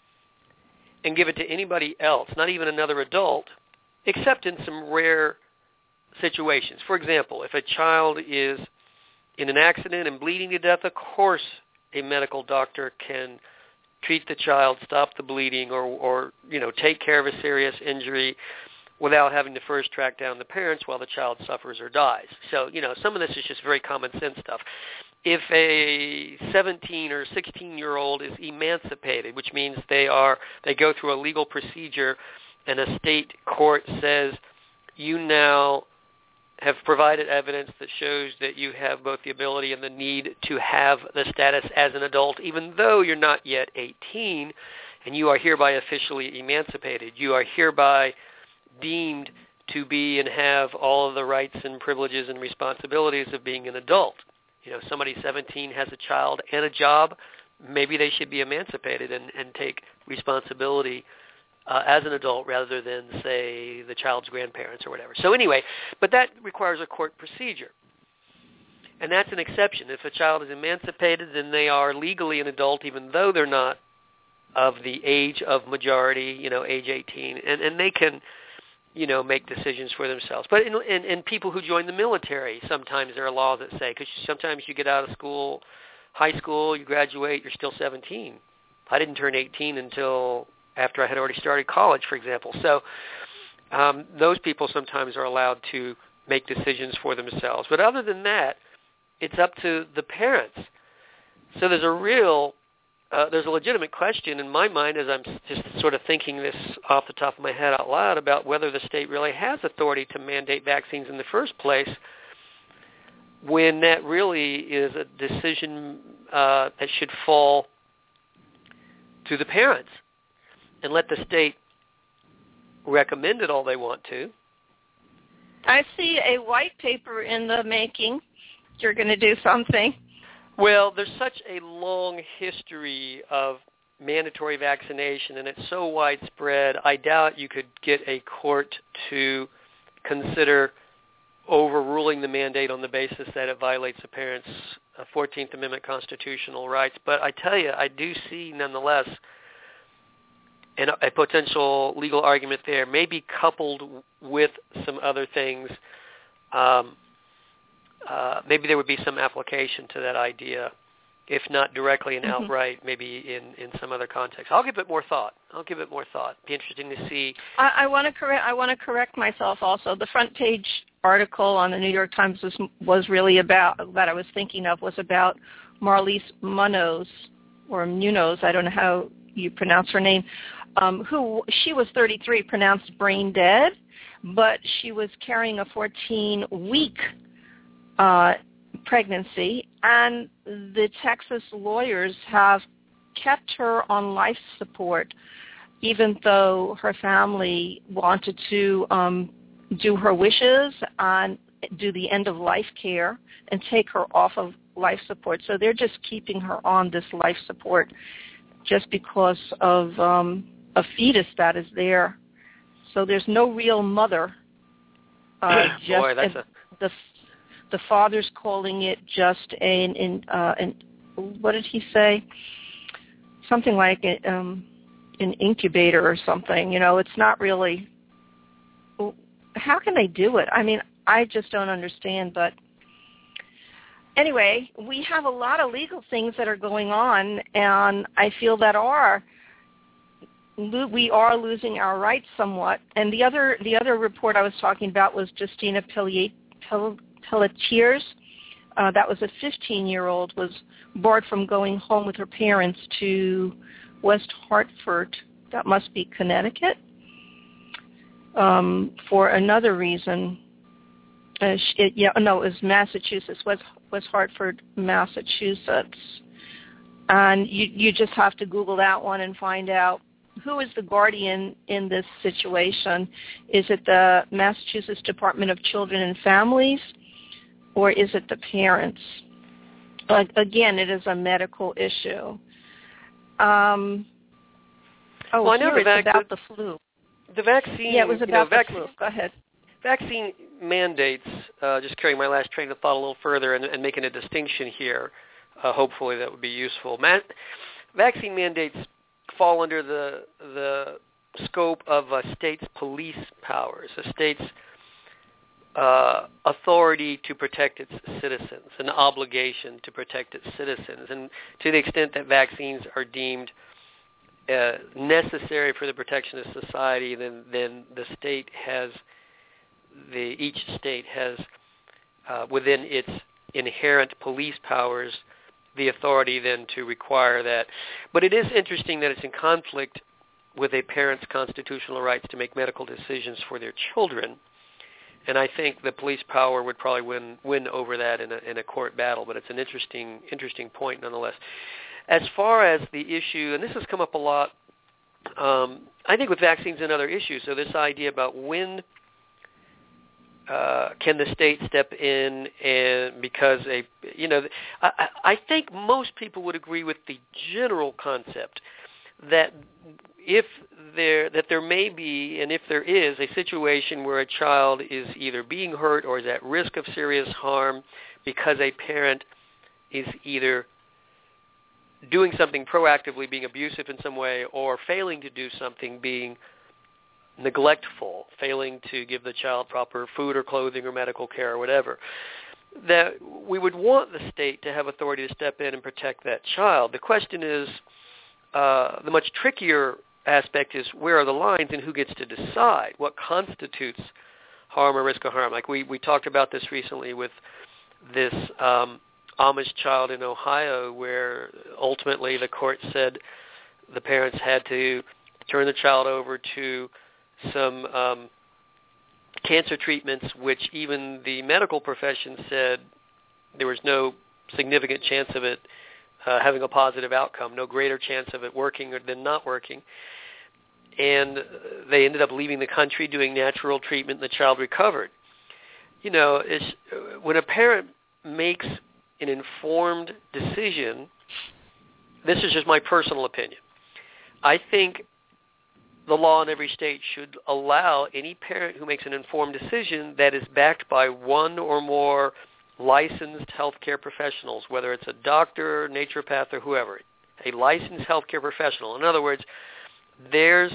and give it to anybody else, not even another adult, except in some rare situations. For example, if a child is in an accident and bleeding to death, of course a medical doctor can treat the child, stop the bleeding, or, or you know, take care of a serious injury without having to first track down the parents while the child suffers or dies. So, you know, some of this is just very common sense stuff. If a seventeen or sixteen-year-old is emancipated, which means they are they go through a legal procedure and a state court says you now have provided evidence that shows that you have both the ability and the need to have the status as an adult, even though you're not yet eighteen, and you are hereby officially emancipated. You are hereby deemed to be and have all of the rights and privileges and responsibilities of being an adult. You know, somebody seventeen has a child and a job, maybe they should be emancipated and, and take responsibility Uh, as an adult rather than, say, the child's grandparents or whatever. So anyway, but that requires a court procedure. And that's an exception. If a child is emancipated, then they are legally an adult even though they're not of the age of majority, you know, age eighteen. And, and they can, you know, make decisions for themselves. But in, in, in people who join the military, sometimes there are laws that say, because sometimes you get out of school, high school, you graduate, you're still seventeen. I didn't turn eighteen until after I had already started college, for example. So um, those people sometimes are allowed to make decisions for themselves. But other than that, it's up to the parents. So there's a real, uh, there's a legitimate question in my mind as I'm just sort of thinking this off the top of my head out loud about whether the state really has authority to mandate vaccines in the first place, when that really is a decision uh, that should fall to the parents, and let the state recommend it all they want to.
I see a white paper in the making. You're going to do something.
Well, there's such a long history of mandatory vaccination, and it's so widespread, I doubt you could get a court to consider overruling the mandate on the basis that it violates a parent's fourteenth Amendment constitutional rights. But I tell you, I do see, nonetheless, an, a potential legal argument there, maybe coupled with some other things. Um, uh, maybe there would be some application to that idea, if not directly and
mm-hmm.
outright, maybe in, in some other context. I'll give it more thought. I'll give it more thought. Be interesting to see.
I, I want to correct. I want to correct myself. Also, the front page article on the New York Times was was really about that I was thinking of was about Marlise Munoz or Munoz. I don't know how you pronounce her name. Um, who she was thirty-three, pronounced brain dead, but she was carrying a fourteen-week uh, pregnancy, and the Texas lawyers have kept her on life support, even though her family wanted to um, do her wishes and do the end-of-life care and take her off of life support. So they're just keeping her on this life support just because of um, a fetus that is there. So there's no real mother. Uh, just
Boy, that's a...
the the father's calling it just an, an, uh, an what did he say? Something like a, um, an incubator or something. You know, it's not really. How can they do it? I mean, I just don't understand. But anyway, we have a lot of legal things that are going on, and I feel that are we are losing our rights somewhat. And the other the other report I was talking about was Justina Pelletier's. Uh, that was a fifteen-year-old was barred from going home with her parents to West Hartford. That must be Connecticut. Um, for another reason, uh, it, yeah, no, it was Massachusetts, West West Hartford, Massachusetts. And you you just have to Google that one and find out who is the guardian in this situation. Is it the Massachusetts Department of Children and Families, or is it the parents? Uh, again, it is a medical issue. Um, oh,
well, I know
here
the
it's
vac-
about the flu.
The vaccine.
Yeah, it was about
you know,
the
vac-
flu. Go ahead.
Vaccine mandates, uh, just carrying my last train of thought a little further and, and making a distinction here, uh, hopefully that would be useful. Ma- vaccine mandates fall under the the scope of a state's police powers, a state's uh, authority to protect its citizens, an obligation to protect its citizens. And to the extent that vaccines are deemed uh, necessary for the protection of society, then, then the state has, the each state has uh, within its inherent police powers the authority then to require that. But it is interesting that it's in conflict with a parent's constitutional rights to make medical decisions for their children. And I think the police power would probably win win over that in a, in a court battle. But it's an interesting interesting point nonetheless. As far as the issue, and this has come up a lot, um, I think with vaccines and other issues. So this idea about when Uh, can the state step in, and because a you know I, I think most people would agree with the general concept that if there that there may be, and if there is, a situation where a child is either being hurt or is at risk of serious harm because a parent is either doing something proactively, being abusive in some way, or failing to do something, being neglectful, failing to give the child proper food or clothing or medical care or whatever, that we would want the state to have authority to step in and protect that child. The question is, uh, the much trickier aspect is where are the lines and who gets to decide what constitutes harm or risk of harm. Like we, we talked about this recently with this um, Amish child in Ohio where ultimately the court said the parents had to turn the child over to some um, cancer treatments, which even the medical profession said there was no significant chance of it uh, having a positive outcome, no greater chance of it working than not working. And they ended up leaving the country, doing natural treatment, and the child recovered. You know, it's, when a parent makes an informed decision, this is just my personal opinion, I think the law in every state should allow any parent who makes an informed decision that is backed by one or more licensed healthcare professionals, whether it's a doctor, naturopath, or whoever, a licensed healthcare professional. In other words, there's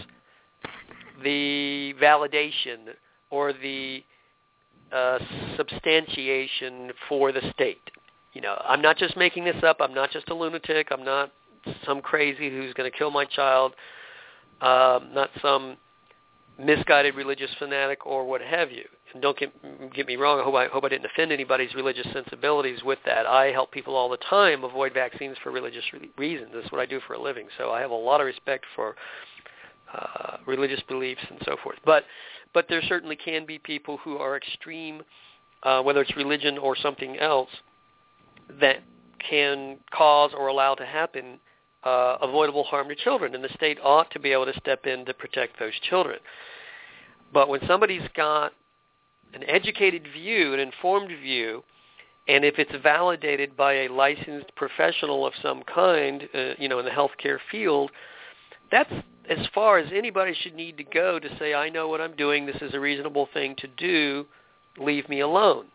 the validation or the uh, substantiation for the state. You know, I'm not just making this up. I'm not just a lunatic. I'm not some crazy who's going to kill my child. Um, not some misguided religious fanatic or what have you. And don't get get me wrong. I hope I hope I didn't offend anybody's religious sensibilities with that. I help people all the time avoid vaccines for religious re- reasons. That's what I do for a living. So I have a lot of respect for uh, religious beliefs and so forth. But but there certainly can be people who are extreme, uh, whether it's religion or something else, that can cause or allow to happen Uh, avoidable harm to children, and the state ought to be able to step in to protect those children. But when somebody's got an educated view, an informed view, and if it's validated by a licensed professional of some kind, uh, you know, in the healthcare field, that's as far as anybody should need to go to say, I know what I'm doing, this is a reasonable thing to do, leave me alone.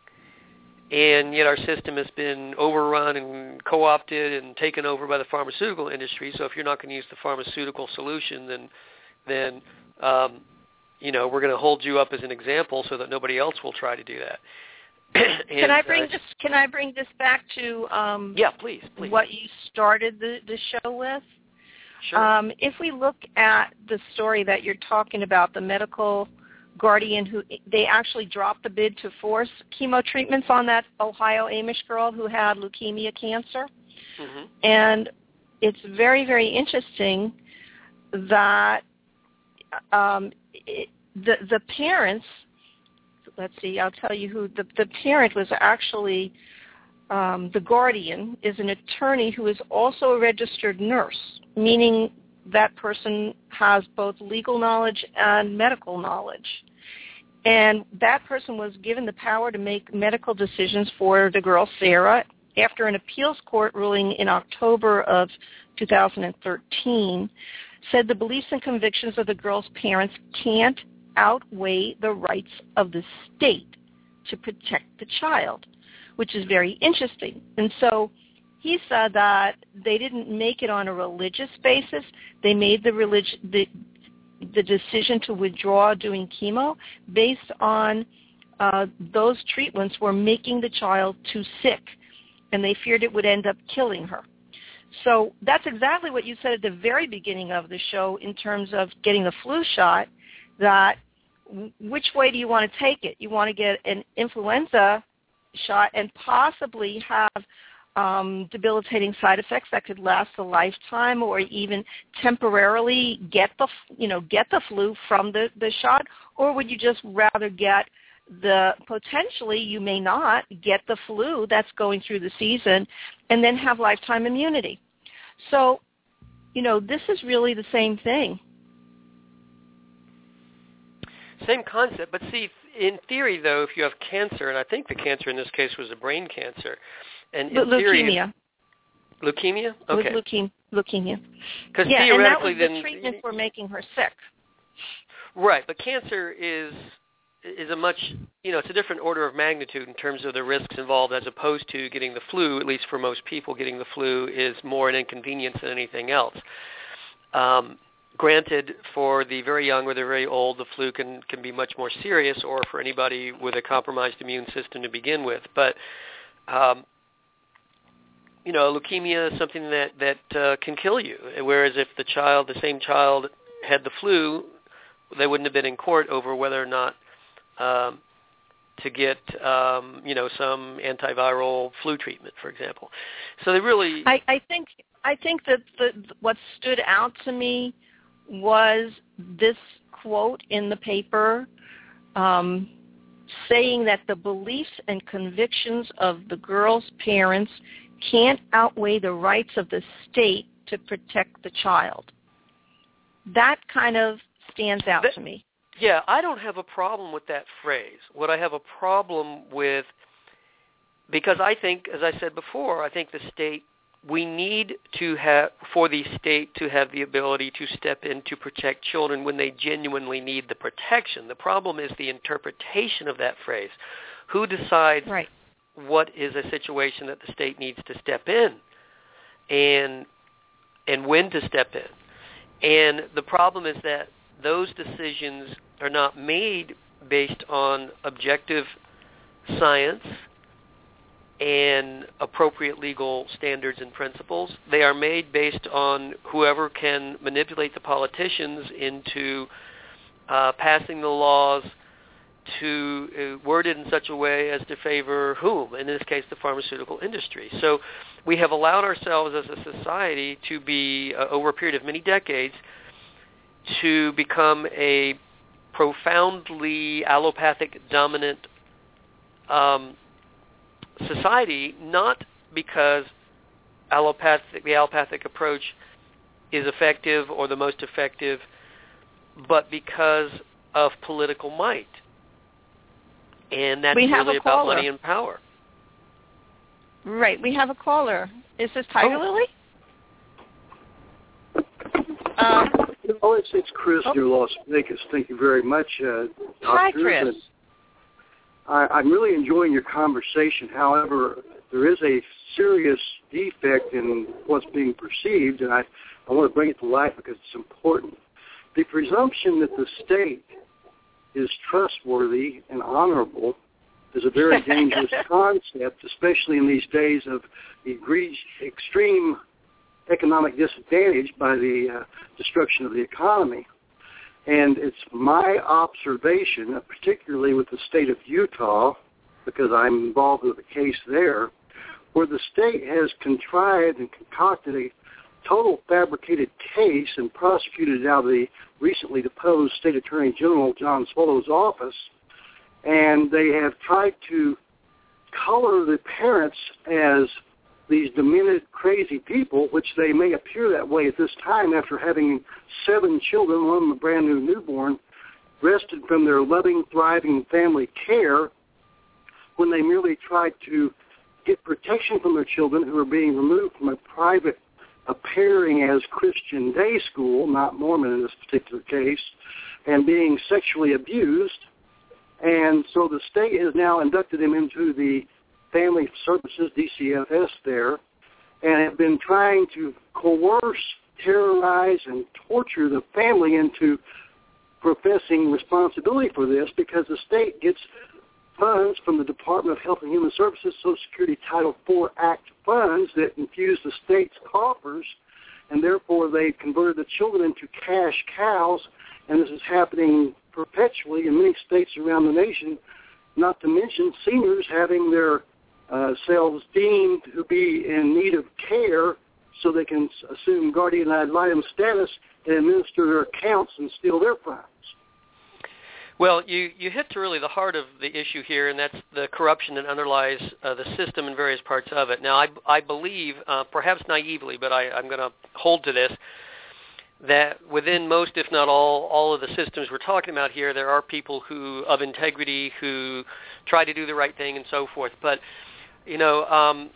And yet our system has been overrun and co-opted and taken over by the pharmaceutical industry. So if you're not going to use the pharmaceutical solution, then, then um, you know, we're going to hold you up as an example so that nobody else will try to do that. and,
can I bring
uh,
this? Can I bring this back to? Um,
yeah, please, please.
What you started the, the show with.
Sure.
Um, if we look at the story that you're talking about, the medical guardian who they actually dropped the bid to force chemo treatments on that Ohio Amish girl who had leukemia cancer.
Mm-hmm.
And it's very, very interesting that um, it, the the parents, let's see, I'll tell you who, the, the parent was actually, um, the guardian is an attorney who is also a registered nurse, meaning that person has both legal knowledge and medical knowledge. And that person was given the power to make medical decisions for the girl, Sarah, after an appeals court ruling in October of two thousand thirteen said the beliefs and convictions of the girl's parents can't outweigh the rights of the state to protect the child, which is very interesting. And so he said that they didn't make it on a religious basis. They made the relig- the, the decision to withdraw doing chemo based on uh, those treatments were making the child too sick, and they feared it would end up killing her. So that's exactly what you said at the very beginning of the show in terms of getting the flu shot, that w- which way do you want to take it? You want to get an influenza shot and possibly have Um, debilitating side effects that could last a lifetime, or even temporarily get the you know get the flu from the, the shot, or would you just rather get the potentially you may not get the flu that's going through the season and then have lifetime immunity? So, you know, this is really the same thing.
Same concept, but see, in theory, though, if you have cancer, and I think the cancer in this case was a brain cancer. And in
Le- leukemia.
Theory, leukemia? Okay.
It was leuke- leukemia.
Because
yeah,
theoretically,
and that was
then
the treatment for making her sick.
Right, but cancer is is a much you know it's a different order of magnitude in terms of the risks involved, as opposed to getting the flu. At least for most people, getting the flu is more an inconvenience than anything else. Um, granted, for the very young or the very old, the flu can can be much more serious, or for anybody with a compromised immune system to begin with. But um, you know, leukemia is something that that uh, can kill you. Whereas if the child, the same child, had the flu, they wouldn't have been in court over whether or not um, to get, um, you know, some antiviral flu treatment, for example. So they really.
I, I think I think that the, what stood out to me was this quote in the paper. Um, saying that the beliefs and convictions of the girl's parents can't outweigh the rights of the state to protect the child. That kind of stands out
that,
to me.
Yeah, I don't have a problem with that phrase. What I have a problem with, because I think, as I said before, I think the state, we need to have, for the state to have the ability to step in to protect children when they genuinely need the protection. The problem is the interpretation of that phrase. Who decides
right.
what is a situation that the state needs to step in and and when to step in? And the problem is that those decisions are not made based on objective science and appropriate legal standards and principles. They are made based on whoever can manipulate the politicians into uh, passing the laws to uh, worded in such a way as to favor whom? In this case, the pharmaceutical industry. So we have allowed ourselves as a society to be, uh, over a period of many decades, to become a profoundly allopathic dominant um, society, not because allopathic, the allopathic approach is effective or the most effective, but because of political might. And that's
we
really about money and power.
Right. We have a caller. Is this Tiger
oh.
Lily? Um,
oh, it's, it's Chris oh. near Las Vegas. Thank you very much, uh,
Hi, Chris.
And I, I'm really enjoying your conversation. However, there is a serious defect in what's being perceived, and I, I want to bring it to light because it's important. The presumption that the state is trustworthy and honorable is a very dangerous concept, especially in these days of extreme economic disadvantage by the uh, destruction of the economy. And it's my observation, particularly with the state of Utah, because I'm involved with a case there, where the state has contrived and concocted a total fabricated case and prosecuted it out of the recently deposed State Attorney General John Swallow's office, and they have tried to color the parents as these demented, crazy people, which they may appear that way at this time after having seven children, one of them a brand new newborn, wrested from their loving, thriving family care when they merely tried to get protection from their children who are being removed from a private appearing as Christian day school, not Mormon in this particular case, and being sexually abused. And so the state has now inducted him into the Family Services, D C F S there, and have been trying to coerce, terrorize, and torture the family into professing responsibility for this because the state gets funds from the Department of Health and Human Services, Social Security Title four Act funds that infuse the state's coffers, and therefore they converted the children into cash cows, and this is happening perpetually in many states around the nation, not to mention seniors having their uh, selves deemed to be in need of care so they can assume guardian ad litem status and administer their accounts and steal their funds.
Well, you, you hit to really the heart of the issue here, and that's the corruption that underlies uh, the system in various parts of it. Now, I, I believe, uh, perhaps naively, but I, I'm going to hold to this, that within most, if not all, all of the systems we're talking about here, there are people who of integrity who try to do the right thing and so forth. But, you know, um,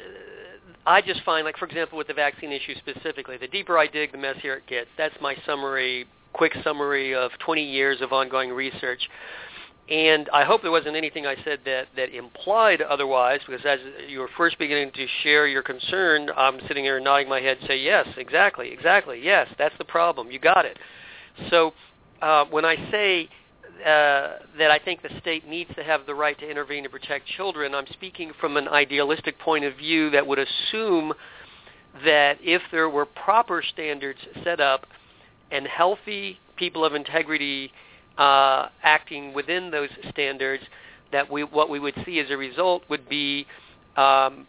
I just find, like, for example, with the vaccine issue specifically, the deeper I dig, the messier it gets. That's my summary, quick summary of twenty years of ongoing research. And I hope there wasn't anything I said that, that implied otherwise, because as you were first beginning to share your concern, I'm sitting here nodding my head, say, yes, exactly, exactly, yes, that's the problem, you got it. So uh, when I say uh, that I think the state needs to have the right to intervene to protect children. I'm speaking from an idealistic point of view that would assume that if there were proper standards set up and healthy people of integrity uh, acting within those standards, that we what we would see as a result would be um,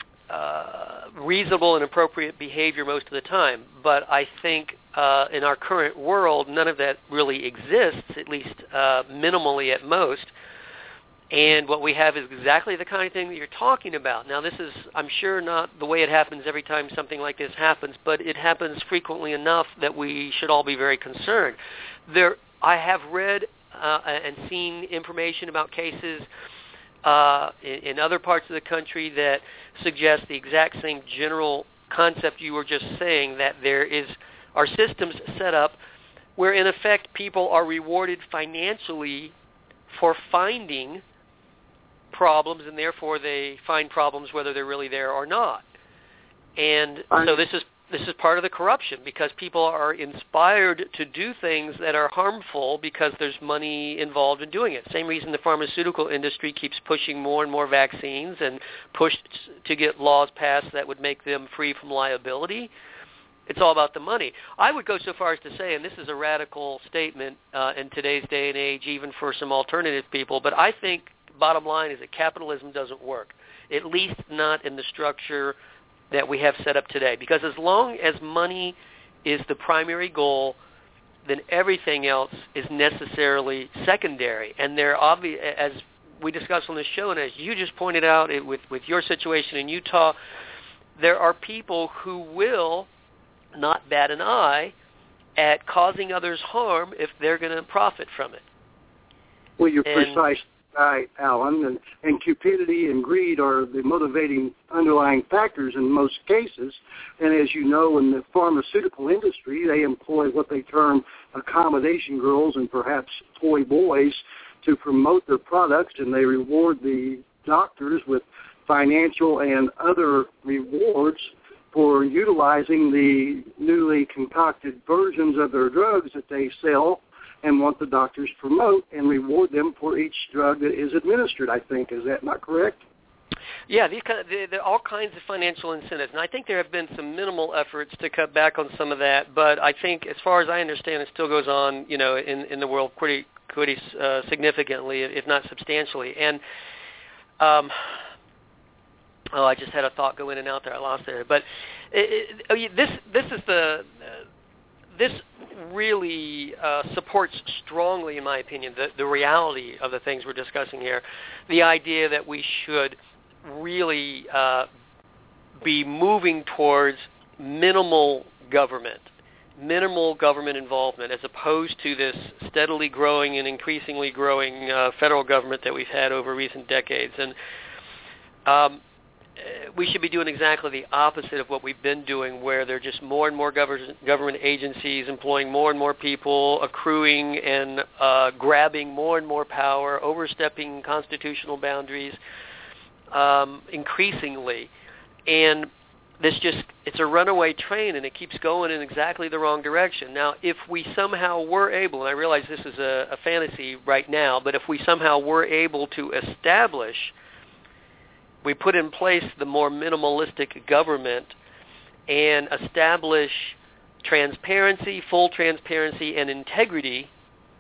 uh, reasonable and appropriate behavior most of the time. But I think uh, in our current world, none of that really exists, at least uh, minimally at most. And what we have is exactly the kind of thing that you're talking about. Now, this is, I'm sure, not the way it happens every time something like this happens, but it happens frequently enough that we should all be very concerned. There, I have read uh, and seen information about cases uh, in, in other parts of the country that suggest the exact same general concept you were just saying, that there is, our systems set up where, in effect, people are rewarded financially for finding problems, and therefore they find problems whether they're really there or not. And so this is this is part of the corruption, because people are inspired to do things that are harmful because there's money involved in doing it. Same reason the pharmaceutical industry keeps pushing more and more vaccines and pushed to get laws passed that would make them free from liability. It's all about the money. I would go so far as to say, and this is a radical statement uh, in today's day and age, even for some alternative people, but I think bottom line is that capitalism doesn't work, at least not in the structure that we have set up today. Because as long as money is the primary goal, then everything else is necessarily secondary. And they're obvious, as we discussed on the show, and as you just pointed out it, with, with your situation in Utah, there are people who will not bat an eye at causing others harm if they're going to profit from it.
Well, you're
and,
precise, right, Alan. And, and cupidity and greed are the motivating underlying factors in most cases. And as you know, in the pharmaceutical industry, they employ what they term accommodation girls and perhaps toy boys to promote their products, and they reward the doctors with financial and other rewards for utilizing the newly concocted versions of their drugs that they sell and want the doctors to promote, and reward them for each drug that is administered, I think. Is that not correct?
Yeah, these kind of, there are all kinds of financial incentives, and I think there have been some minimal efforts to cut back on some of that, but I think, as far as I understand, it still goes on, you know, in, in the world pretty, pretty uh, significantly, if not substantially. And um, oh, I just had a thought go in and out there. I lost there. But it, it, this this is the uh, this really uh, supports strongly, in my opinion, the, the reality of the things we're discussing here. The idea that we should really uh, be moving towards minimal government, minimal government involvement, as opposed to this steadily growing and increasingly growing uh, federal government that we've had over recent decades. And um, we should be doing exactly the opposite of what we've been doing, where there are just more and more government government agencies employing more and more people, accruing and uh, grabbing more and more power, overstepping constitutional boundaries um, increasingly. And this just, it's a runaway train, and it keeps going in exactly the wrong direction. Now, if we somehow were able, and I realize this is a, a fantasy right now, but if we somehow were able to establish, we put in place the more minimalistic government and establish transparency, full transparency, and integrity,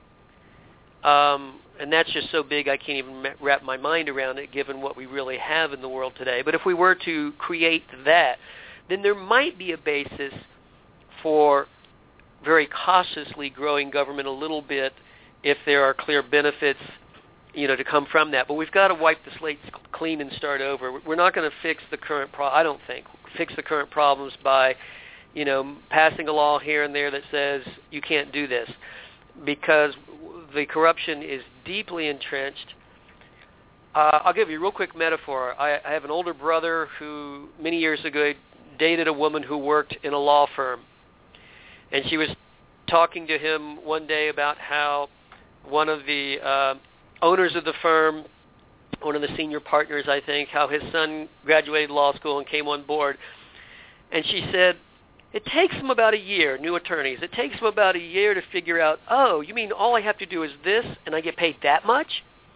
um, and that's just so big I can't even wrap my mind around it, given what we really have in the world today. But if we were to create that, then there might be a basis for very cautiously growing government a little bit if there are clear benefits, you know, to come from that. But we've got to wipe the slate clean and start over. We're not going to fix the current pro- I don't think, fix the current problems by, you know, passing a law here and there that says you can't do this, because the corruption is deeply entrenched. Uh, I'll give you a real quick metaphor. I, I have an older brother who many years ago dated a woman who worked in a law firm, and she was talking to him one day about how one of the uh, owners of the firm, one of the senior partners, I think, how his son graduated law school and came on board. And she said, It takes them about a year, new attorneys, it takes them about a year to figure out, oh, you mean all I have to do is this and I get paid that much?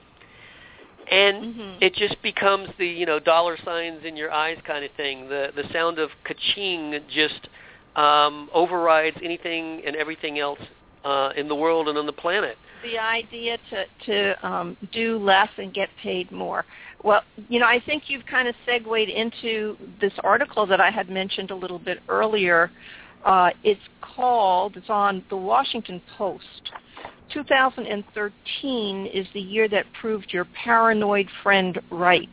And mm-hmm. it just becomes the, you know, dollar signs in your eyes kind of thing. The the sound of ka-ching just um, overrides anything and everything else uh, in the world and on the planet.
The idea to, to um, do less and get paid more. Well, you know, I think you've kind of segued into this article that I had mentioned a little bit earlier. Uh, it's called, it's on the Washington Post. two thousand thirteen is the year that proved your paranoid friend right.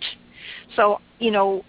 So, you know,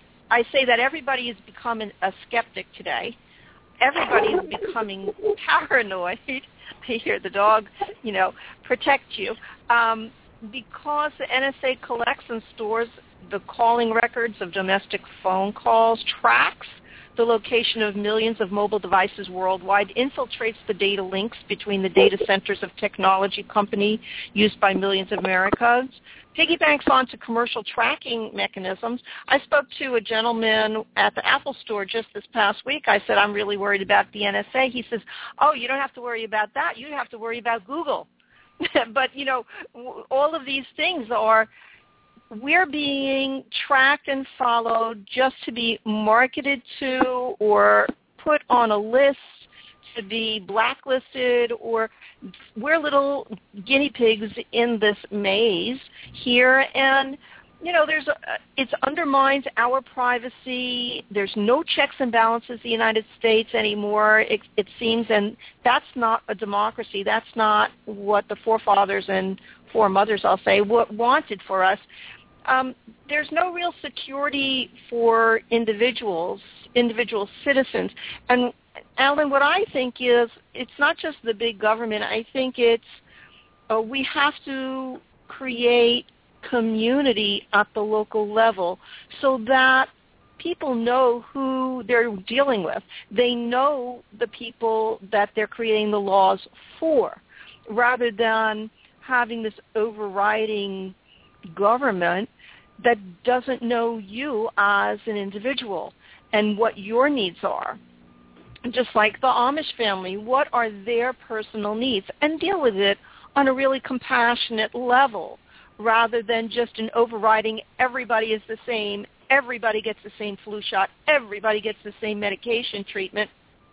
I say that everybody is becoming a skeptic today. Everybody is becoming paranoid. I hear the dog, you know, protect you. Um, because the N S A collects and stores the calling records of domestic phone calls, tracks the location of millions of mobile devices worldwide, infiltrates the data links between the data centers of technology company used by millions of Americans, piggybacks onto commercial tracking mechanisms. I spoke to a gentleman at the Apple store just this past week. I said, I'm really worried about the N S A. He says, oh, you don't have to worry about that. You have to worry about Google. But, you know, all of these things are, we're being tracked and followed just to be marketed to or put on a list to be blacklisted, or we're little guinea pigs in this maze here. And, you know, there's a, it undermines our privacy. There's no checks and balances in the United States anymore, it, it seems, and that's not a democracy. That's not what the forefathers and foremothers, I'll say, wanted for us. Um, there's no real security for individuals, individual citizens. And, Alan, what I think is it's not just the big government. I think it's uh, we have to create community at the local level so that people know who they're dealing with. They know the people that they're creating the laws for, rather than having this overriding government that doesn't know you as an individual and what your needs are. Just like the Amish family, what are their personal needs? And deal with it on a really compassionate level, rather than just an overriding, everybody is the same, everybody gets the same flu shot, everybody gets the same medication treatment,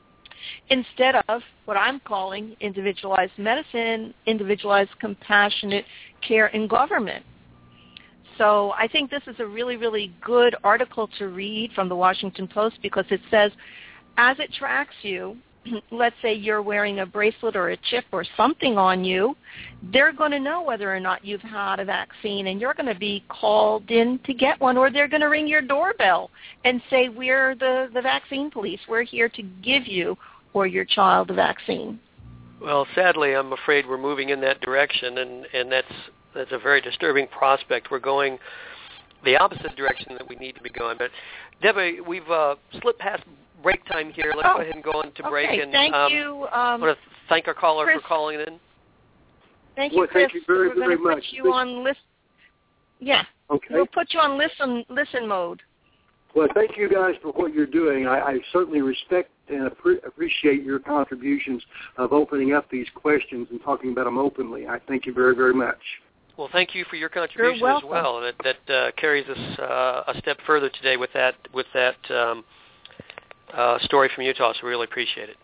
instead of what I'm calling individualized medicine, individualized compassionate care in government. So I think this is a really, really good article to read from the Washington Post, because it says, as it tracks you, let's say you're wearing a bracelet or a chip or something on you, they're going to know whether or not you've had a vaccine, and you're going to be called in to get one, or they're going to ring your doorbell and say, we're the, the vaccine police. We're here to give you or your child a vaccine.
Well, sadly, I'm afraid we're moving in that direction, and, and that's that's a very disturbing prospect. We're going the opposite direction that we need to be going. But, Deborah, we've uh, slipped past break time here. Let's
oh,
go ahead and go on to
okay,
break. And
thank
um,
you. Um,
I want to thank our caller
Chris,
for calling in.
Thank you,
well,
Chris.
Thank you very,
We're
very
going to
much.
put you on listen. Yeah.
Okay.
We'll put you on listen listen mode.
Well, thank you guys for what you're doing. I, I certainly respect and appre- appreciate your contributions of opening up these questions and talking about them openly. I thank you very, very much.
Well, thank you for your contribution as well. That, that uh, carries us uh, a step further today with that with that um, uh, story from Utah. So we really appreciate it.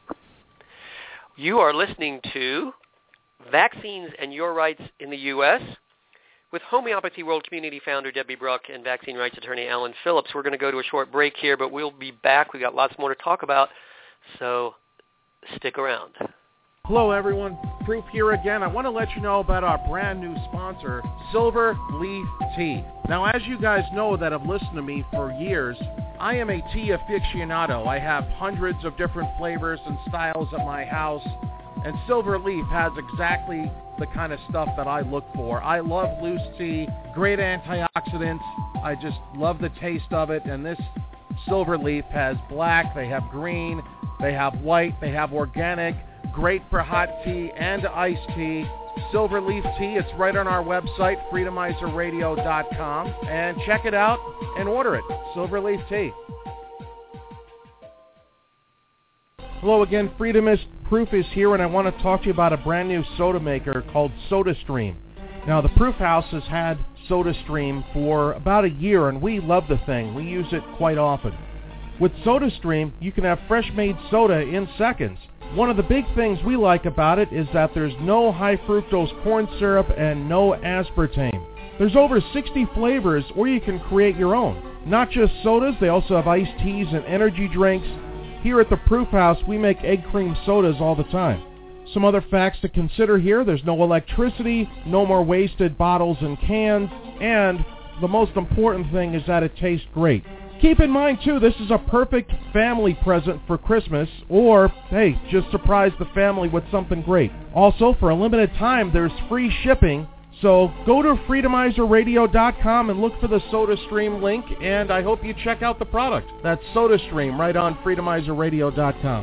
You are listening to Vaccines and Your Rights in the U S with Homeopathy World Community founder Debbie Bruck and vaccine rights attorney Alan Phillips. We're going to go to a short break here, but we'll be back. We've got lots more to talk about, so stick around.
Hello, everyone. Proof here again. I want to let you know about our brand new sponsor, Silver Leaf Tea. Now, as you guys know that have listened to me for years, I am a tea aficionado. I have hundreds of different flavors and styles at my house, and Silver Leaf has exactly the kind of stuff that I look for. I love loose tea, great antioxidants. I just love the taste of it, and this Silver Leaf has black, they have green, they have white, they have organic, great for hot tea and iced tea. Silver Leaf Tea, it's right on our website, freedomizer radio dot com, and check it out and order it. Silver Leaf Tea. Hello again, Freedomist Proof is here, and I want to talk to you about a brand new soda maker called SodaStream. Now, the Proof House has had SodaStream for about a year, and we love the thing. We use it quite often. With SodaStream, you can have fresh-made soda in seconds. One of the big things we like about it is that there's no high-fructose corn syrup and no aspartame. There's over sixty flavors, or you can create your own. Not just sodas, they also have iced teas and energy drinks. Here at the Proof House, we make egg cream sodas all the time. Some other facts to consider here: there's no electricity, no more wasted bottles and cans, and the most important thing is that it tastes great. Keep in mind, too, this is a perfect family present for Christmas, or, hey, just surprise the family with something great. Also, for a limited time, there's free shipping. So go to Freedomizer Radio dot com and look for the SodaStream link, and I hope you check out the product. That's SodaStream right on Freedomizer Radio dot com.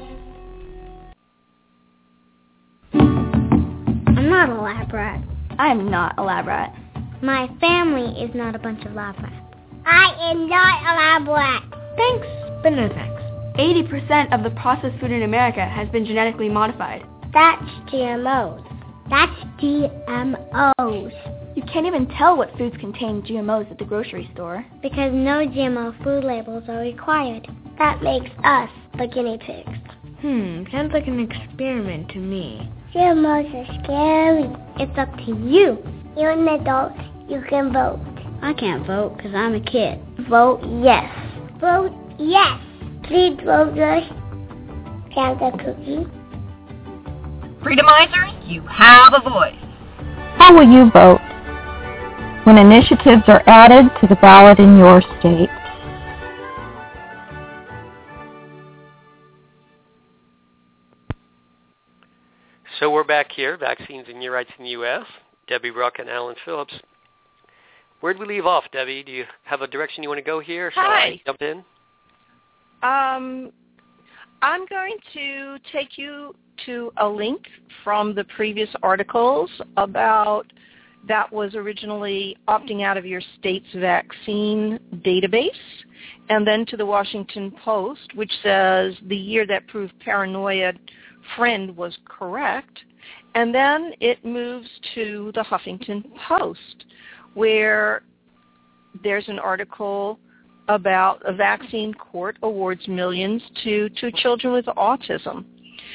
I'm not a lab rat.
I'm not a lab rat.
My family is not a bunch of lab rats. I am not a lab rat.
Thanks, but no thanks. eighty percent of the processed food in America has been genetically modified.
That's G M Os. That's G M Os.
You can't even tell what foods contain G M Os at the grocery store.
Because no G M O food labels are required. That makes us the guinea pigs.
Hmm, sounds like an experiment to me.
G M Os are scary. It's up to you. You're an adult. You can vote.
I can't vote because I'm a kid.
Vote yes. Vote yes. Please, voters. Count the cookie.
Freedomizers, you have a voice.
How will you vote when initiatives are added to the ballot in your state?
So we're back here, Vaccines and Your Rights in the U S Debbie Bruck and Alan Phillips. Where did we leave off, Debbie? Do you have a direction you want to go here? Shall
Hi.
I jump in?
Um, I'm going to take you to a link from the previous articles about that was originally opting out of your state's vaccine database, and then to the Washington Post, which says the year that proved paranoia friend was correct, and then it moves to the Huffington Post, where there's an article about a vaccine court awards millions to, to children with autism.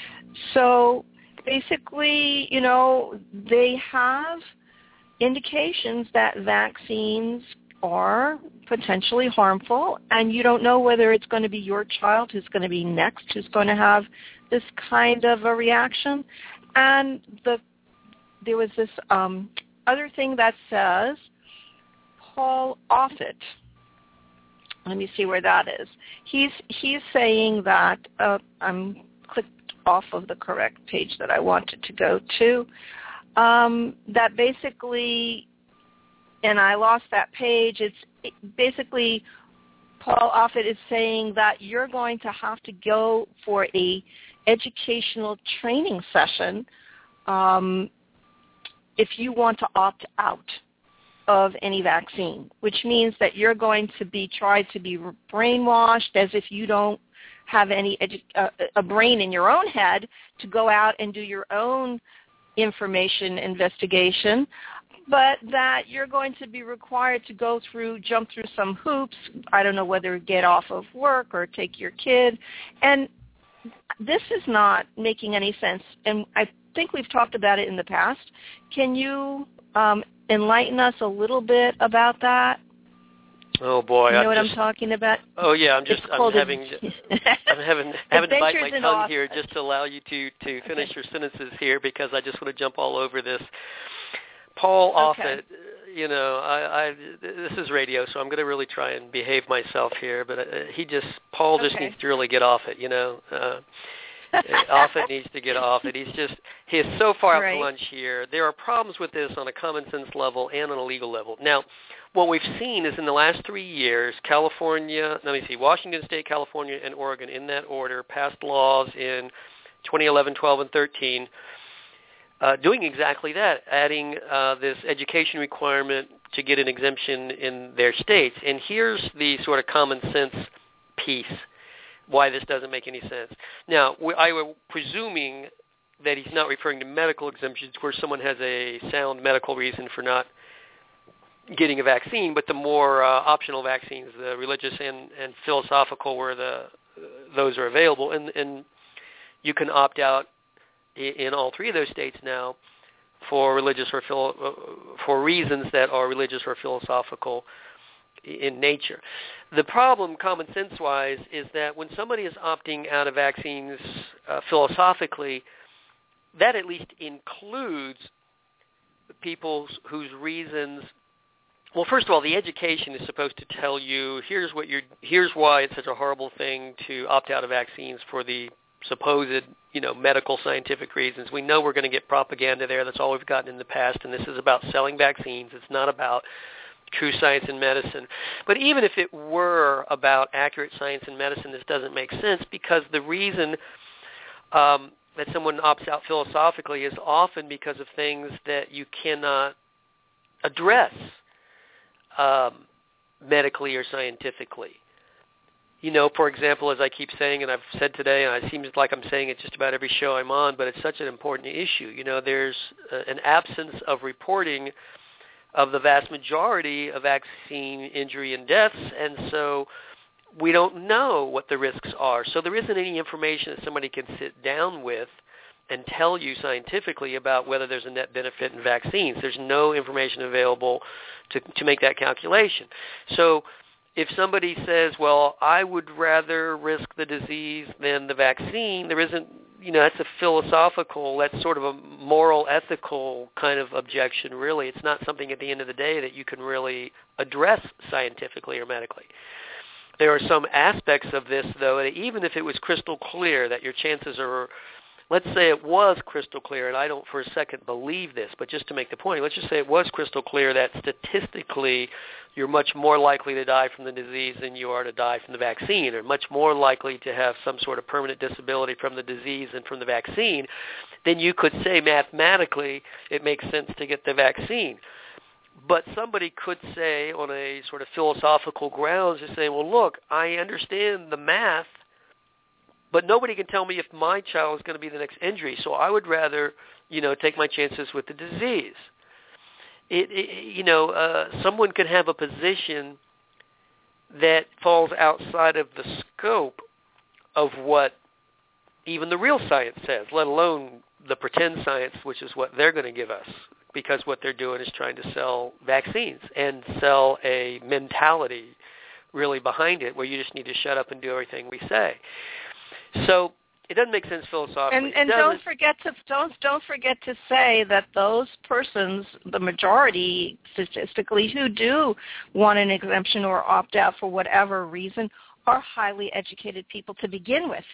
So basically, you know, they have indications that vaccines are potentially harmful, and you don't know whether it's going to be your child who's going to be next who's going to have this kind of a reaction. And the there was this um, other thing that says Paul Offit. Let me see where that is. He's he's saying that uh, I'm clicked off of the correct page that I wanted to go to. Um, that basically, and I lost that page. It's it, basically Paul Offit is saying that you're going to have to go for a educational training session um, if you want to opt out of any vaccine, which means that you're going to be tried to be brainwashed as if you don't have any edu- uh, a brain in your own head to go out and do your own information investigation, but that you're going to be required to go through, jump through some hoops. I don't know whether get off of work or take your kid. And this is not making any sense. And I think we've talked about it in the past. Can you um, enlighten us a little bit about that?
Oh boy,
you know
I'm
what
just,
I'm talking about?
Oh yeah, I'm just I'm having I'm having having to bite my
in
tongue
Austin.
here just to allow you to to finish your sentences here because I just want to jump all over this. Paul
Okay.
Offit, you know, I, I this is radio, so I'm going to really try and behave myself here. But uh, he just Paul just
Okay.
needs to really get off it, you know. Uh, Offit needs to get off it. He's just he is so far out
Right.
to lunch here. There are problems with this on a common sense level and on a legal level. Now, what we've seen is in the last three years, California, let me see, Washington State, California, and Oregon, in that order, passed laws in twenty eleven, twelve, and thirteen, uh, doing exactly that, adding uh, this education requirement to get an exemption in their states. And here's the sort of common sense piece. why this doesn't make any sense. Now, I was presuming that he's not referring to medical exemptions where someone has a sound medical reason for not getting a vaccine, but the more uh, optional vaccines, the religious and, and philosophical, where the uh, those are available, and, and you can opt out in, in all three of those states now for religious or philo- uh, for reasons that are religious or philosophical in nature. The problem, common sense-wise, is that when somebody is opting out of vaccines uh, philosophically, that at least includes people whose reasons. Well, first of all, the education is supposed to tell you here's what you're, here's why it's such a horrible thing to opt out of vaccines for the supposed, you know, medical scientific reasons. We know we're going to get propaganda there. That's all we've gotten in the past, and this is about selling vaccines. It's not about true science and medicine. But even if it were about accurate science and medicine, this doesn't make sense, because the reason um, that someone opts out philosophically is often because of things that you cannot address Um, medically or scientifically. You know, for example, as I keep saying, and I've said today, and it seems like I'm saying it just about every show I'm on, but it's such an important issue. You know, there's uh, an absence of reporting of the vast majority of vaccine injury and deaths, and so we don't know what the risks are. So there isn't any information that somebody can sit down with and tell you scientifically about whether there's a net benefit in vaccines. There's no information available to, to make that calculation. So if somebody says, well, I would rather risk the disease than the vaccine, there isn't, you know, that's a philosophical, that's sort of a moral, ethical kind of objection, really. It's not something at the end of the day that you can really address scientifically or medically. There are some aspects of this, though, that even if it was crystal clear that your chances are, let's say it was crystal clear, and I don't for a second believe this, but just to make the point, let's just say it was crystal clear that statistically you're much more likely to die from the disease than you are to die from the vaccine, or much more likely to have some sort of permanent disability from the disease than from the vaccine, then you could say mathematically it makes sense to get the vaccine. But somebody could say on a sort of philosophical grounds, just say, well, look, I understand the math, but nobody can tell me if my child is going to be the next injury, so I would rather, you know, take my chances with the disease. It, it, you know, uh, someone could have a position that falls outside of the scope of what even the real science says, let alone the pretend science, which is what they're going to give us, because what they're doing is trying to sell vaccines and sell a mentality really behind it where you just need to shut up and do everything we say. So it doesn't make sense philosophically.
And, and don't forget to don't don't forget to say that those persons, the majority statistically, who do want an exemption or opt out for whatever reason, are highly educated people to begin with.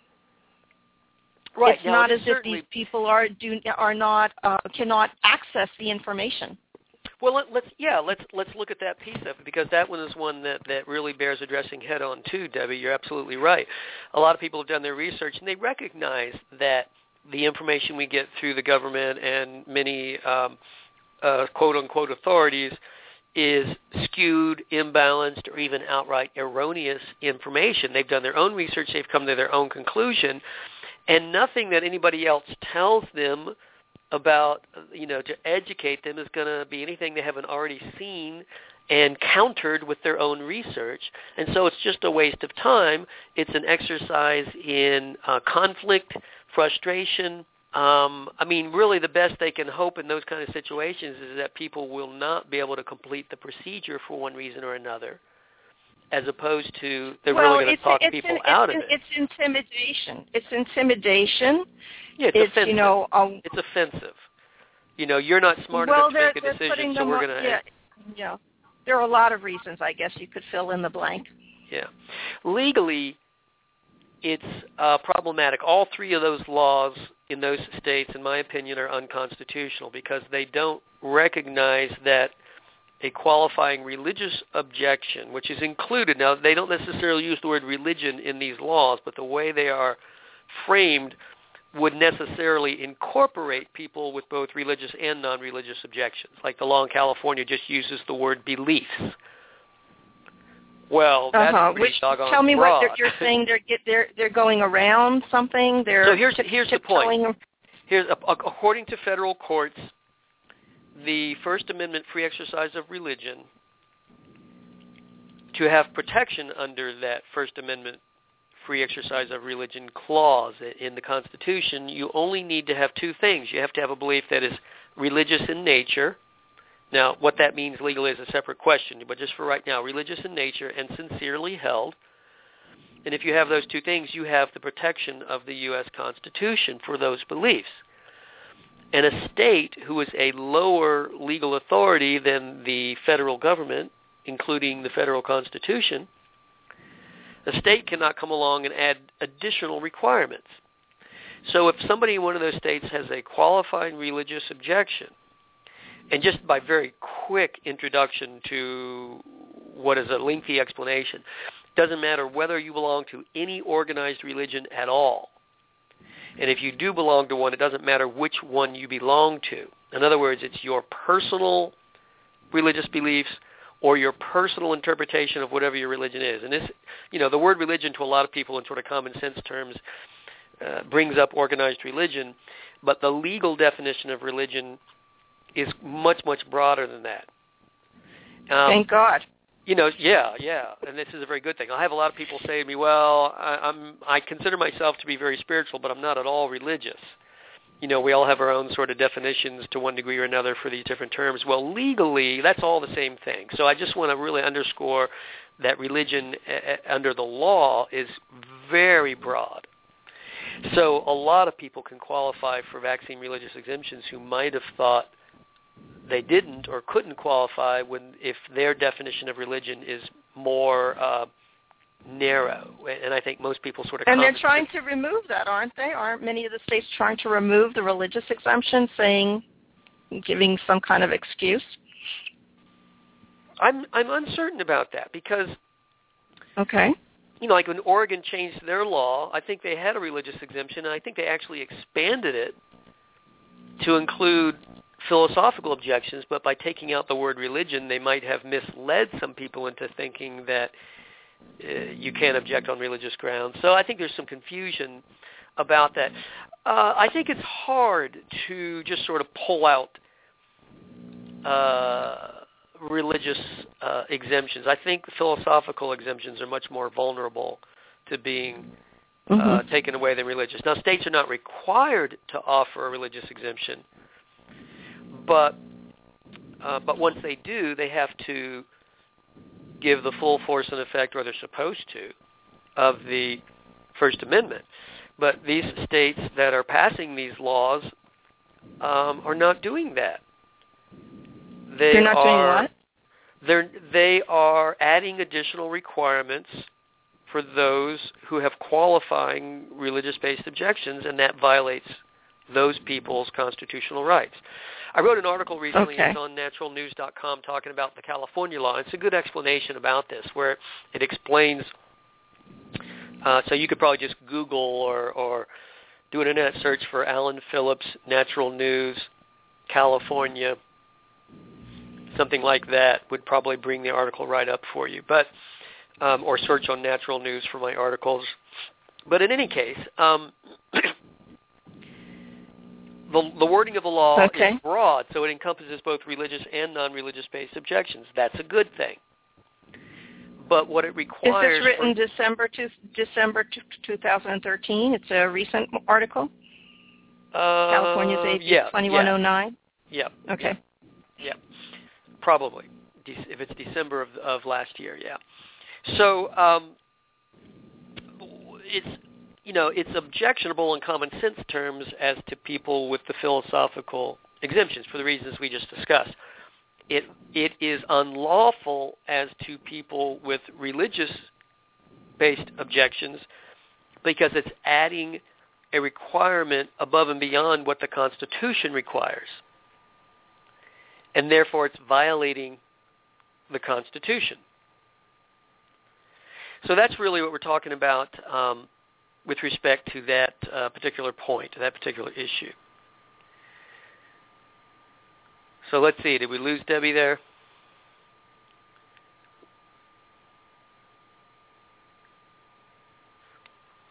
Right.
It's
now,
not
it
as if these people are do are not uh, cannot access the information.
Well, let, let's yeah, let's let's look at that piece of it, because that one is one that, that really bears addressing head on too, Debbie. You're absolutely right. A lot of people have done their research and they recognize that the information we get through the government and many um, uh, quote unquote authorities is skewed, imbalanced, or even outright erroneous information. They've done their own research, they've come to their own conclusion, and nothing that anybody else tells them about, you know, to educate them is going to be anything they haven't already seen and countered with their own research. And so it's just a waste of time. It's an exercise in uh, conflict, frustration. Um, I mean, really the best they can hope in those kind of situations is that people will not be able to complete the procedure for one reason or another, as opposed to they're
well,
really going to talk people
an,
out
it's,
of it.
It's intimidation. It's intimidation.
Yeah, it's,
it's
offensive.
You know, um,
it's offensive. You know, you're not smart
well,
enough to make a
they're
decision, so
them
we're
up,
going to...
Yeah, yeah. There are a lot of reasons, I guess, you could fill in the blank.
Yeah. Legally, it's uh, problematic. All three of those laws in those states, in my opinion, are unconstitutional because they don't recognize that a qualifying religious objection, which is included. Now, they don't necessarily use the word religion in these laws, but the way they are framed would necessarily incorporate people with both religious and non-religious objections. Like the law in California just uses the word beliefs. Well, that's
uh-huh.
pretty
Which,
doggone
tell me
broad.
what you're, you're saying. They're get they're they're going around something. They're
so here's
tip,
here's the point.
Them.
Here's according to federal courts, the First Amendment free exercise of religion, to have protection under that First Amendment free exercise of religion clause in the Constitution, you only need to have two things. You have to have a belief that is religious in nature. Now, what that means legally is a separate question, but just for right now, religious in nature and sincerely held. And if you have those two things, you have the protection of the U S Constitution for those beliefs. And a state who is a lower legal authority than the federal government, including the federal Constitution, a state cannot come along and add additional requirements. So if somebody in one of those states has a qualifying religious objection, and just by very quick introduction to what is a lengthy explanation, doesn't matter whether you belong to any organized religion at all. And if you do belong to one, it doesn't matter which one you belong to. In other words, it's your personal religious beliefs or your personal interpretation of whatever your religion is. And this, you know, the word religion to a lot of people in sort of common sense terms uh, brings up organized religion, but the legal definition of religion is much, much broader than that. Um,
Thank God.
You know, yeah, yeah, and this is a very good thing. I have a lot of people say to me, well, I, I'm, I consider myself to be very spiritual, but I'm not at all religious. You know, we all have our own sort of definitions to one degree or another for these different terms. Well, legally, that's all the same thing. So I just want to really underscore that religion uh, under the law is very broad. So a lot of people can qualify for vaccine religious exemptions who might have thought they didn't or couldn't qualify when if their definition of religion is more uh, narrow. And I think most people sort of...
And they're trying to remove that, aren't they? Aren't many of the states trying to remove the religious exemption, saying, giving some kind of excuse?
I'm I'm uncertain about that because...
Okay.
You know, like when Oregon changed their law, I think they had a religious exemption, and I think they actually expanded it to include philosophical objections, but by taking out the word religion, they might have misled some people into thinking that uh, you can't object on religious grounds. So I think there's some confusion about that. Uh, I think it's hard to just sort of pull out uh, religious uh, exemptions. I think philosophical exemptions are much more vulnerable to being uh, mm-hmm. taken away than religious. Now, states are not required to offer a religious exemption, But uh, but once they do, they have to give the full force and effect, or they're supposed to, of the First Amendment. But these states that are passing these laws um, are not doing that. They
they're not
are,
doing what?
They're, they are adding additional requirements for those who have qualifying religious-based objections, and that violates those people's constitutional rights. I wrote an article recently,
okay.
it's on natural news dot com, talking about the California law. It's a good explanation about this, where it explains, uh, so you could probably just Google or, or do an internet search for Alan Phillips, Natural News, California, something like that would probably bring the article right up for you. But um, or search on Natural News for my articles. But in any case, um, the, the wording of the law
okay.
is broad, so it encompasses both religious and non-religious-based objections. That's a good thing. But what it requires...
Is this written for, December to, December two thousand thirteen? It's a recent article?
Uh,
California's A B
yeah,
twenty-one oh nine?
Yeah.
Okay.
Yeah, yeah. Probably. De- if it's December of, of last year, yeah. So um, it's, you know, it's objectionable in common sense terms as to people with the philosophical exemptions for the reasons we just discussed. It it is unlawful as to people with religious-based objections because it's adding a requirement above and beyond what the Constitution requires. And therefore it's violating the Constitution. So that's really what we're talking about um, with respect to that uh, particular point, that particular issue. So let's see, did we lose Debbie there?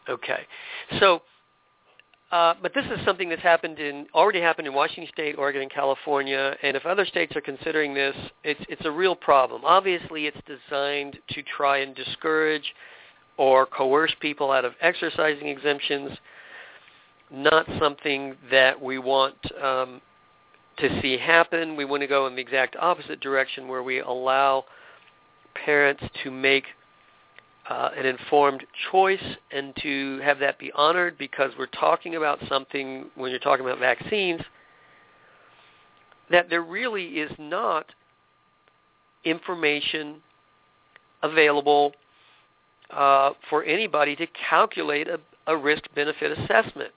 Okay. So, uh, but this is something that's happened in already happened in Washington State, Oregon, and California. And if other states are considering this, it's it's a real problem. Obviously, it's designed to try and discourage or coerce people out of exercising exemptions. Not something that we want um, to see happen. We want to go in the exact opposite direction, where we allow parents to make uh, an informed choice and to have that be honored, because we're talking about something, when you're talking about vaccines, that there really is not information available uh, for anybody to calculate a, a risk-benefit assessment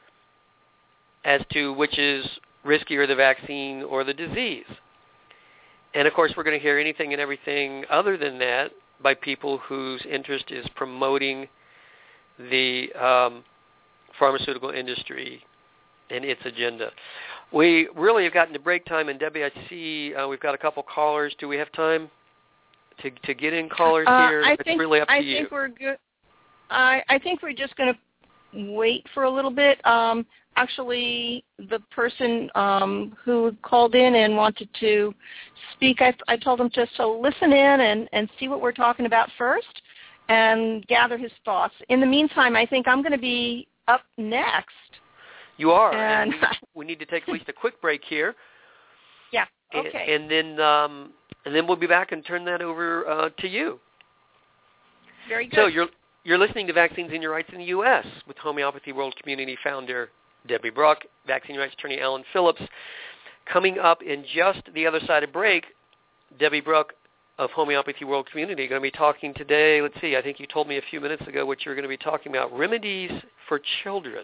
as to which is riskier, the vaccine or the disease. And, of course, we're going to hear anything and everything other than that by people whose interest is promoting the um, pharmaceutical industry and its agenda. We really have gotten to break time, and Debbie, I see uh, we've got a couple callers. Do we have time to to get in callers
uh,
here?
I
it's
think,
really up to
I
you.
I think we're good. I, I think we're just going to wait for a little bit. Um, actually, the person um, who called in and wanted to speak, I, I told him just to listen in and, and see what we're talking about first and gather his thoughts. In the meantime, I think I'm going to be up next.
You are,
and,
and we, we need to take at least a quick break here.
Yeah, okay.
And, and then um, and then we'll be back and turn that over uh, to you.
Very good.
So you're you're listening to Vaccines and Your Rights in the U S with Homeopathy World Community founder Debbie Bruck, vaccine rights attorney Alan Phillips. Coming up in just the other side of break, Debbie Bruck of Homeopathy World Community going to be talking today. Let's see, I think you told me a few minutes ago what you were going to be talking about, remedies for children.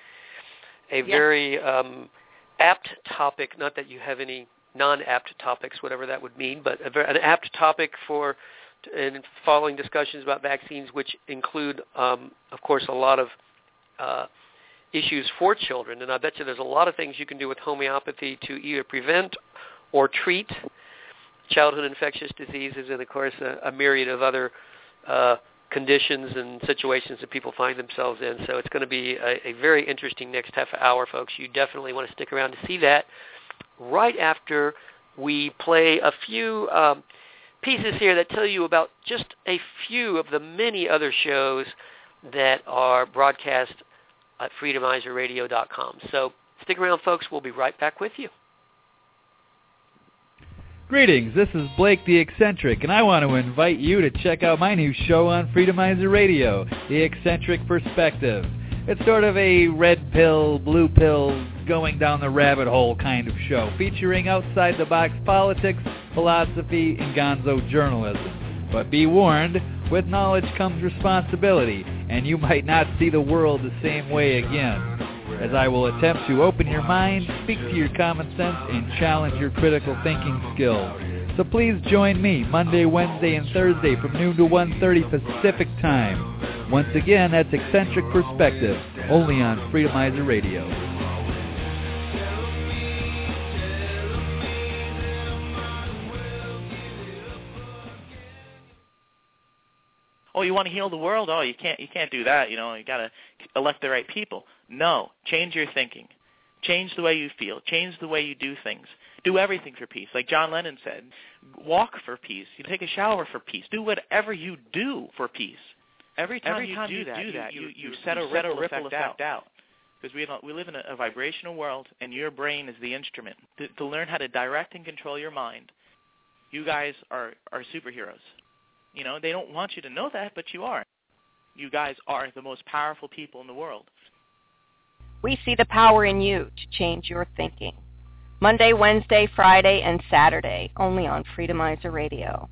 A
yes. very
um, apt topic, not that you have any non-apt topics, whatever that would mean, but a very, an apt topic for and following discussions about vaccines, which include, um, of course, a lot of uh, issues for children. And I bet you there's a lot of things you can do with homeopathy to either prevent or treat childhood infectious diseases and, of course, a, a myriad of other uh, conditions and situations that people find themselves in. So it's going to be a, a very interesting next half hour, folks. You definitely want to stick around to see that right after we play a few um, pieces here that tell you about just a few of the many other shows that are broadcast at freedomizer radio dot com. So stick around, folks. We'll be right back with you.
Greetings, this is Blake the Eccentric, and I want to invite you to check out my new show on Freedomizer Radio, The Eccentric Perspective. It's sort of a red pill, blue pill, going down the rabbit hole kind of show, featuring outside-the-box politics, philosophy, and gonzo journalism. But be warned, with knowledge comes responsibility, and you might not see the world the same way again, as I will attempt to open your mind, speak to your common sense, and challenge your critical thinking skills. So please join me Monday, Wednesday, and Thursday from noon to one thirty Pacific Time. Once again, that's Eccentric Perspective, only on Freedomizer Radio.
Oh, you want to heal the world? Oh, you can't. You can't do that. You know, you got to elect the right people. No, change your thinking. Change the way you feel. Change the way you do things. Do everything for peace. Like John Lennon said, walk for peace. You take a shower for peace. Do whatever you do for peace. Every time, Every time you, do, you that, do that, you, you, you, you set, a set ripple, a ripple effect, effect out. Because we, we live in a, a vibrational world, and your brain is the instrument. To, to learn how to direct and control your mind, you guys are, are superheroes. You know, they don't want you to know that, but you are. You guys are the most powerful people in the world.
We see the power in you to change your thinking. Monday, Wednesday, Friday, and Saturday, only on Freedomizer Radio.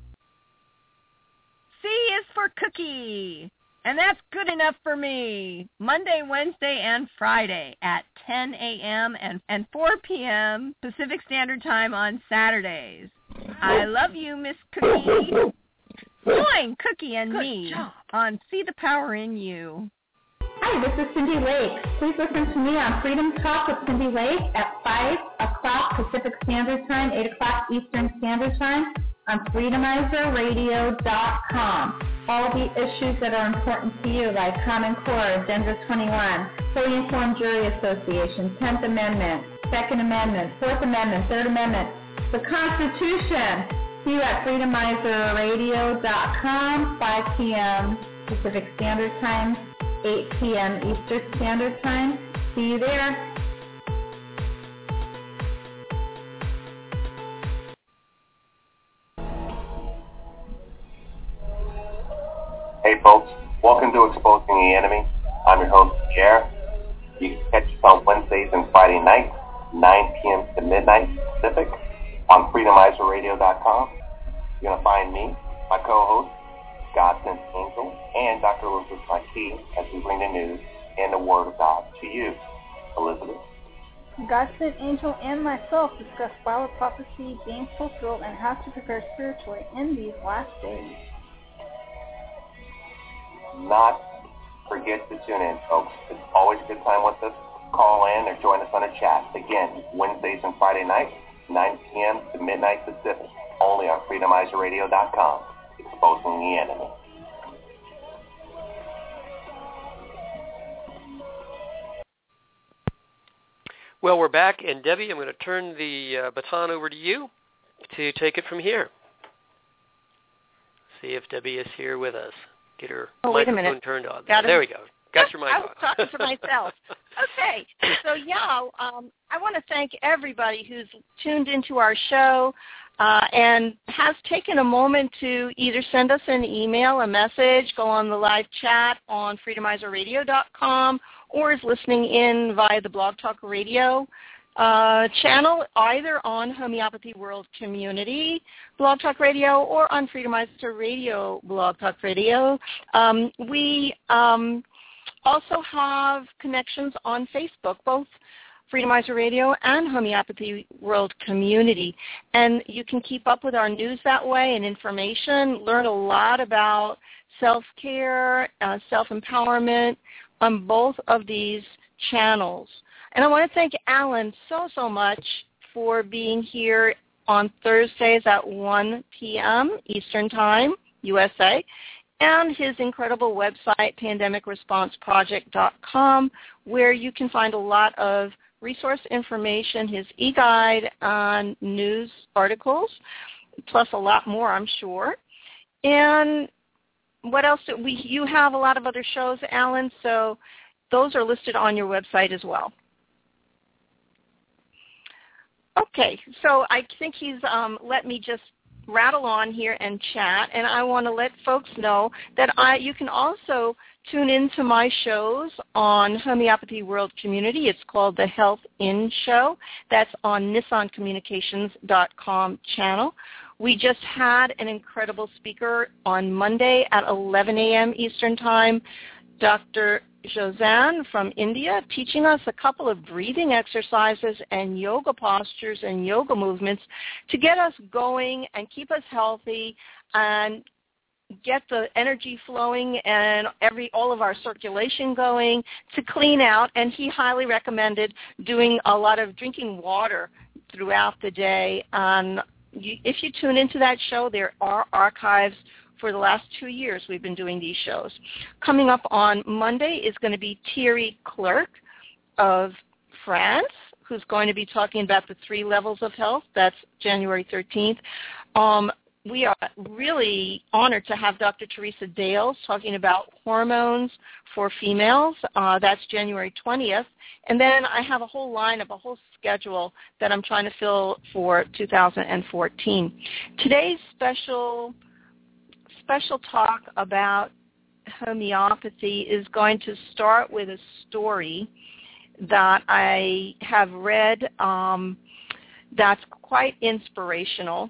C is for cookie, and that's good enough for me. Monday, Wednesday, and Friday at ten a.m. and, and four p.m. Pacific Standard Time on Saturdays. I love you, Miss Cookie. Join Cookie and Good me job. on See the Power in You.
Hi, this is Cindy Lake. Please listen to me on Freedom Talk with Cindy Lake at five o'clock Pacific Standard Time, eight o'clock Eastern Standard Time on Freedomizer Radio dot com. all the issues that are important to you, like Common Core, Agenda twenty-one, Fully Informed Jury Association, tenth Amendment, second Amendment, fourth Amendment, third Amendment, the Constitution. See you at freedomizer radio dot com, five p.m. Pacific Standard Time, eight p.m. Eastern Standard Time. See you there.
Hey folks, welcome to Exposing the Enemy. I'm your host, Pierre. You can catch us on Wednesdays and Friday nights, nine p.m. to midnight Pacific, on freedomizer radio dot com. You're going to find me, my co-host, God Sent Angel, and Doctor Elizabeth Marquis as we bring the news and the Word of God to you. Elizabeth?
God Sent Angel and myself discuss Bible prophecy being fulfilled and how to prepare spiritually in these last days.
Not forget to tune in, folks. It's always a good time with us. Call in or join us on a chat. Again, Wednesdays and Friday nights, nine p.m. to midnight Pacific, only on freedomizer radio dot com, exposing the enemy.
Well, we're back, and Debbie, I'm going to turn the uh, baton over to you to take it from here. See if Debbie is here with us. Get her
oh, wait
microphone
a minute.
turned on.
Got
there we go. Got your mic
I was
on.
talking to myself. Okay, so yeah, um, I want to thank everybody who's tuned into our show uh, and has taken a moment to either send us an email, a message, go on the live chat on freedomizer radio dot com, or is listening in via the Blog Talk Radio uh, channel, either on Homeopathy World Community Blog Talk Radio or on Freedomizer Radio Blog Talk Radio. Um, we um, also have connections on Facebook, both Freedomizer Radio and Homeopathy World Community. And you can keep up with our news that way and information, learn a lot about self-care, uh, self-empowerment on both of these channels. And I want to thank Alan so, so much for being here on Thursdays at one p.m. Eastern Time, U S A, and his incredible website, pandemic response project dot com, where you can find a lot of resource information, his e-guide on news articles, plus a lot more, I'm sure. And what else? Do we, you have a lot of other shows, Alan, so those are listed on your website as well. Okay, so I think he's um, let me just rattle on here and chat, and I want to let folks know that I you can also tune into my shows on Homeopathy World Community. It's called the Health In Show. That's on Nissan Communications dot com channel. We just had an incredible speaker on Monday at eleven a.m. Eastern Time, Doctor Jozan from India, teaching us a couple of breathing exercises and yoga postures and yoga movements to get us going and keep us healthy and get the energy flowing and every all of our circulation going to clean out. And he highly recommended doing a lot of drinking water throughout the day. Um, you, if you tune into that show, there are archives. For the last two years, we've been doing these shows. Coming up on Monday is going to be Thierry Clerc of France, who's going to be talking about the three levels of health. That's January thirteenth. Um, we are really honored to have Doctor Teresa Dales talking about hormones for females. Uh, that's January twentieth. And then I have a whole lineup, a whole schedule that I'm trying to fill for two thousand fourteen. Today's special special talk about homeopathy is going to start with a story that I have read um, that's quite inspirational.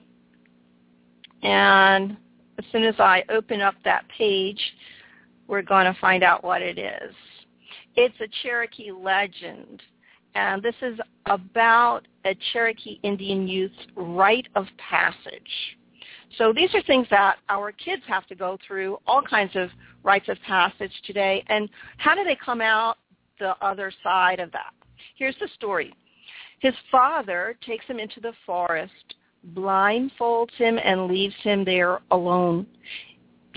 And as soon as I open up that page, we're going to find out what it is. It's a Cherokee legend, and this is about a Cherokee Indian youth's rite of passage. So these are things that our kids have to go through, all kinds of rites of passage today. And how do they come out the other side of that? Here's the story. His father takes him into the forest, blindfolds him, and leaves him there alone.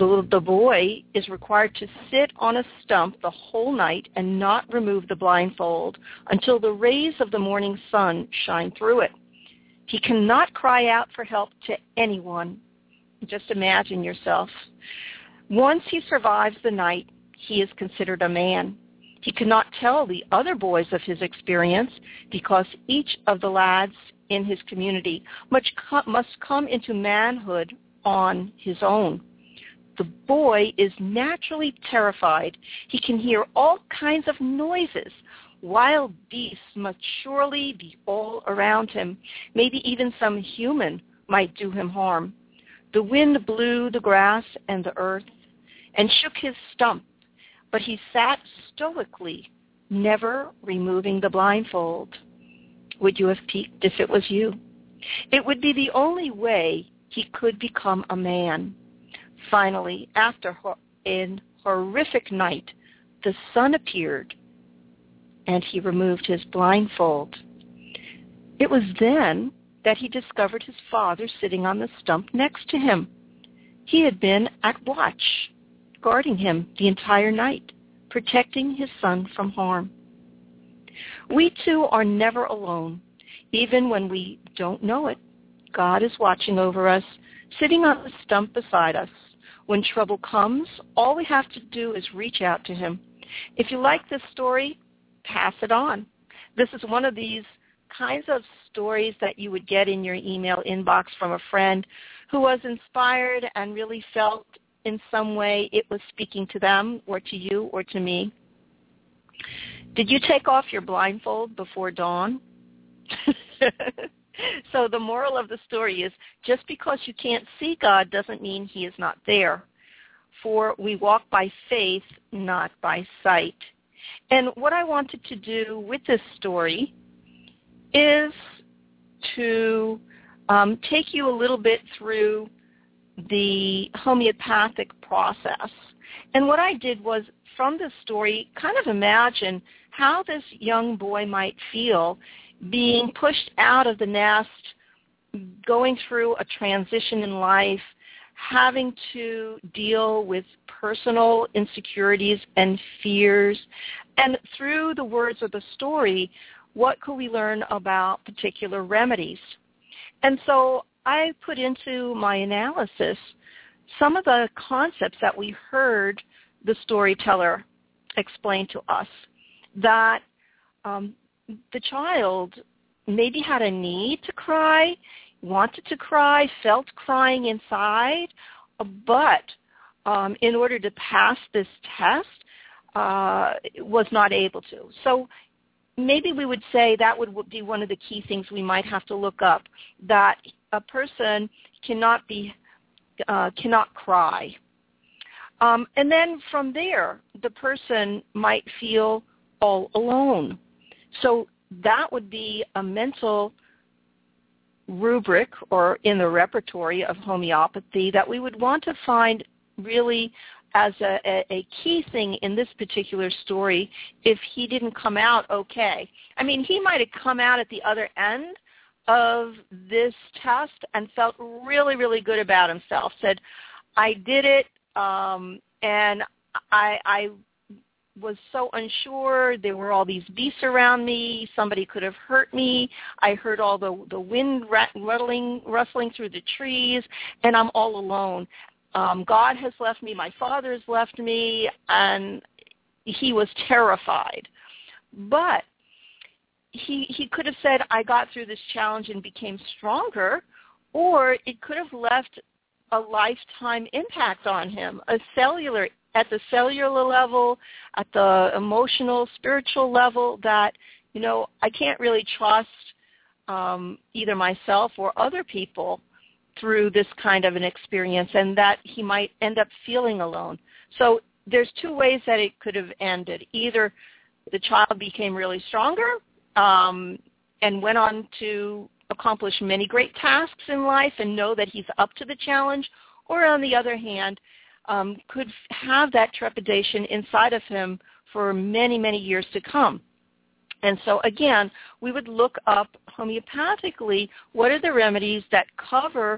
The, the boy is required to sit on a stump the whole night and not remove the blindfold until the rays of the morning sun shine through it. He cannot cry out for help to anyone. Just imagine yourself. Once he survives the night, he is considered a man. He cannot tell the other boys of his experience because each of the lads in his community must come into manhood on his own. The boy is naturally terrified. He can hear all kinds of noises. Wild beasts must surely be all around him. Maybe even some human might do him harm. The wind blew the grass and the earth and shook his stump, but he sat stoically, never removing the blindfold. Would you have peeked if it was you? It would be the only way he could become a man. Finally, after a horrific night, the sun appeared, and he removed his blindfold. It was then that he discovered his father sitting on the stump next to him. He had been at watch, guarding him the entire night, protecting his son from harm. We too are never alone, even when we don't know it. God is watching over us, sitting on the stump beside us. When trouble comes, all we have to do is reach out to him. If you like this story, pass it on. This is one of these kinds of stories that you would get in your email inbox from a friend who was inspired and really felt in some way it was speaking to them or to you or to me. Did you take off your blindfold before dawn? So the moral of the story is just because you can't see God doesn't mean he is not there. For we walk by faith, not by sight. And what I wanted to do with this story is to um, take you a little bit through the homeopathic process. And what I did was, from this story, kind of imagine how this young boy might feel being pushed out of the nest, going through a transition in life, having to deal with personal insecurities and fears. And through the words of the story, what could we learn about particular remedies? And so I put into my analysis some of the concepts that we heard the storyteller explain to us, that um, the child maybe had a need to cry, wanted to cry, felt crying inside, but um, in order to pass this test, uh, was not able to. So maybe we would say that would be one of the key things we might have to look up, that a person cannot be, uh, cannot cry. Um, and then from there, the person might feel all alone. So that would be a mental rubric or in the repertoire of homeopathy that we would want to find really as a, a, a key thing in this particular story if he didn't come out okay. I mean, he might have come out at the other end of this test and felt really, really good about himself, said, I did it, um, and I, I was so unsure. There were all these beasts around me. Somebody could have hurt me. I heard all the, the wind rattling, rustling through the trees, and I'm all alone. Um, God has left me. My father has left me, and he was terrified. But he he could have said, I got through this challenge and became stronger, or it could have left a lifetime impact on him, a cellular at the cellular level, at the emotional, spiritual level, that, you know, I can't really trust um, either myself or other people through this kind of an experience, and that he might end up feeling alone. So there's two ways that it could have ended. Either the child became really stronger um, and went on to accomplish many great tasks in life and know that he's up to the challenge, or on the other hand, um, could have that trepidation inside of him for many, many years to come. And so, again, we would look up homeopathically what are the remedies that cover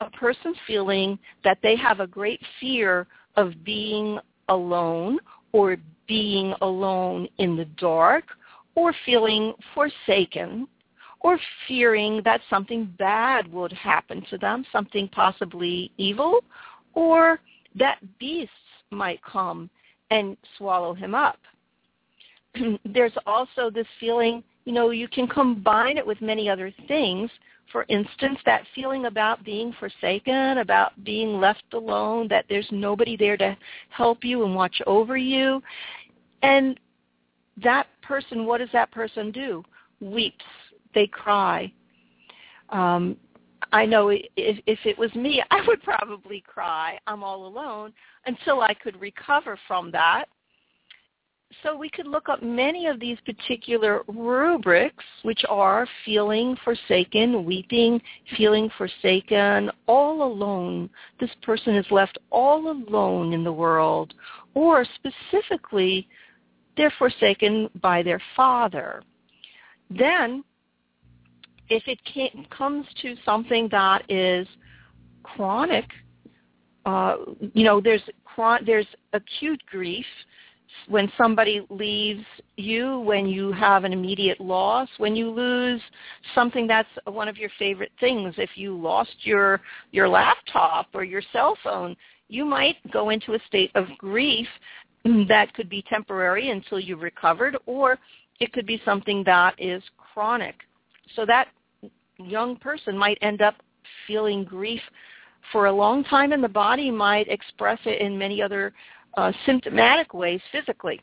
a person feeling that they have a great fear of being alone or being alone in the dark or feeling forsaken or fearing that something bad would happen to them, something possibly evil, or that beasts might come and swallow him up. There's also this feeling, you know, you can combine it with many other things. For instance, that feeling about being forsaken, about being left alone, that there's nobody there to help you and watch over you. And that person, what does that person do? Weeps. They cry. Um, I know if, if it was me, I would probably cry. I'm all alone until I could recover from that. So we could look up many of these particular rubrics, which are feeling forsaken, weeping, feeling forsaken, all alone. This person is left all alone in the world. Or specifically, they're forsaken by their father. Then, if it came, comes to something that is chronic, uh, you know, there's chron- there's acute grief, when somebody leaves you, when you have an immediate loss, when you lose something that's one of your favorite things. If you lost your your laptop or your cell phone, you might go into a state of grief that could be temporary until you recovered, or it could be something that is chronic. So that young person might end up feeling grief for a long time, and the body might express it in many other Uh, symptomatic ways physically